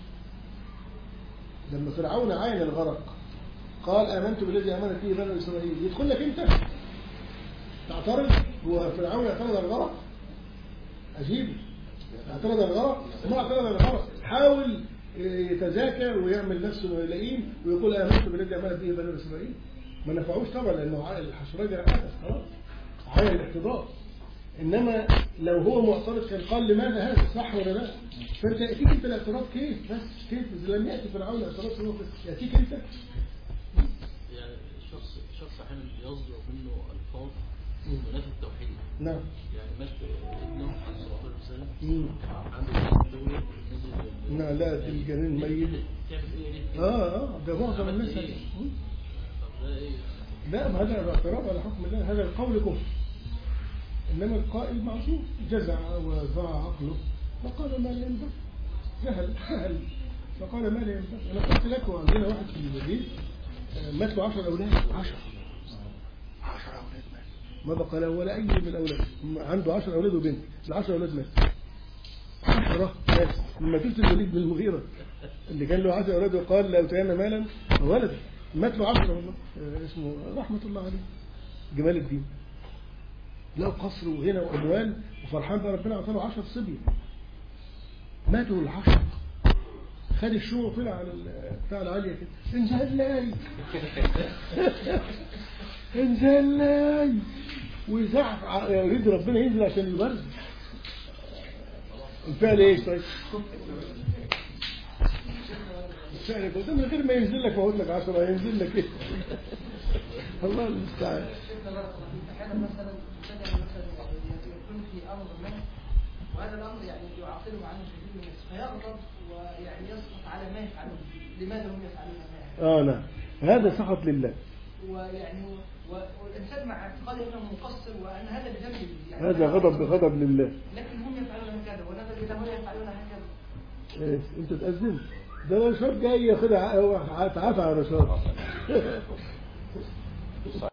لما فرعون عاين الغرق قال امنت بالذي امنت به بنو اسرائيل، يدخل لك انت تعترض؟ هو فرعون اعترض على الغرق؟ عجيب، اعترض على الغرق؟ ما اعترض على الغرق، حاول يتزاكى ويعمل نفسه لئيم ويقول امنت بالذي امنت به بنو اسرائيل. ما نفعوش طبعا لانه الحشرات عادت خلاص عاين الاعتراض. انما لو هو معترض كان قال لماذا هذا، صح ولا لا؟ فانت ياتيك انت الاعتراض كيف بس كيف لم ياتي فرعون الاعتراض في الوقت ياتيك انت. يعني الشخص الشخص احيانا يصدر منه الفاظ منافي التوحيد. نعم. يعني مات ابنه عن سبعتاشر سنه امم عنده دوري لا لا دي الجنين ميت. تعمل ايه؟ اه اه ده معظم الناس. طب ده ايه؟ لا ما هذا اعتراض على حكم الله، هذا القول كفر. انما القائل معصوم جزع وضاع عقله فقال ما لا ينبغي، جهل جهل فقال ما لا ينبغي. انا قلت لك وعندنا واحد في المدينه مات له عشر اولاد، عشر عشر اولاد مات ما بقى له ولا اي من الاولاد، عنده عشر اولاد وبنت، العشر اولاد مات عشرة مات. لما جبت الوليد بن المغيرة اللي كان له عشر اولاد وقال لو تيام مالا ولد مات له عشرة والله، اسمه رحمه الله عليه جمال الدين، له قصر وغنى واموال وفرحان بقى ربنا اعطاه عشر صبيه ماتوا العشر. خد الشوع طلع على بتاع العاليه كده انزل لي انزل لي ويزعق يريد ربنا ينزل عشان يبرد. الفعل ايه طيب؟ الفعل ده من غير ما ينزل لك واقول لك عشرة هينزل لك ايه؟ الله المستعان. احيانا مثلا مثلا يكون في امر ما وهذا الامر يعني يعاقله عنه شديد من الناس فيغضب ويعني يسقط على ما يفعلون، لماذا هم يفعلون ما اه نعم هذا سخط لله. ويعني والانسان مع اعتقاده انه مقصر وان هذا بذنبه يعني هذا غضب بغضب لله، لكن هم يفعلون هكذا ونبغي لهم يفعلون هكذا. ايه انت تأذن ده رشاد جاي ياخدها تعافى على رشاد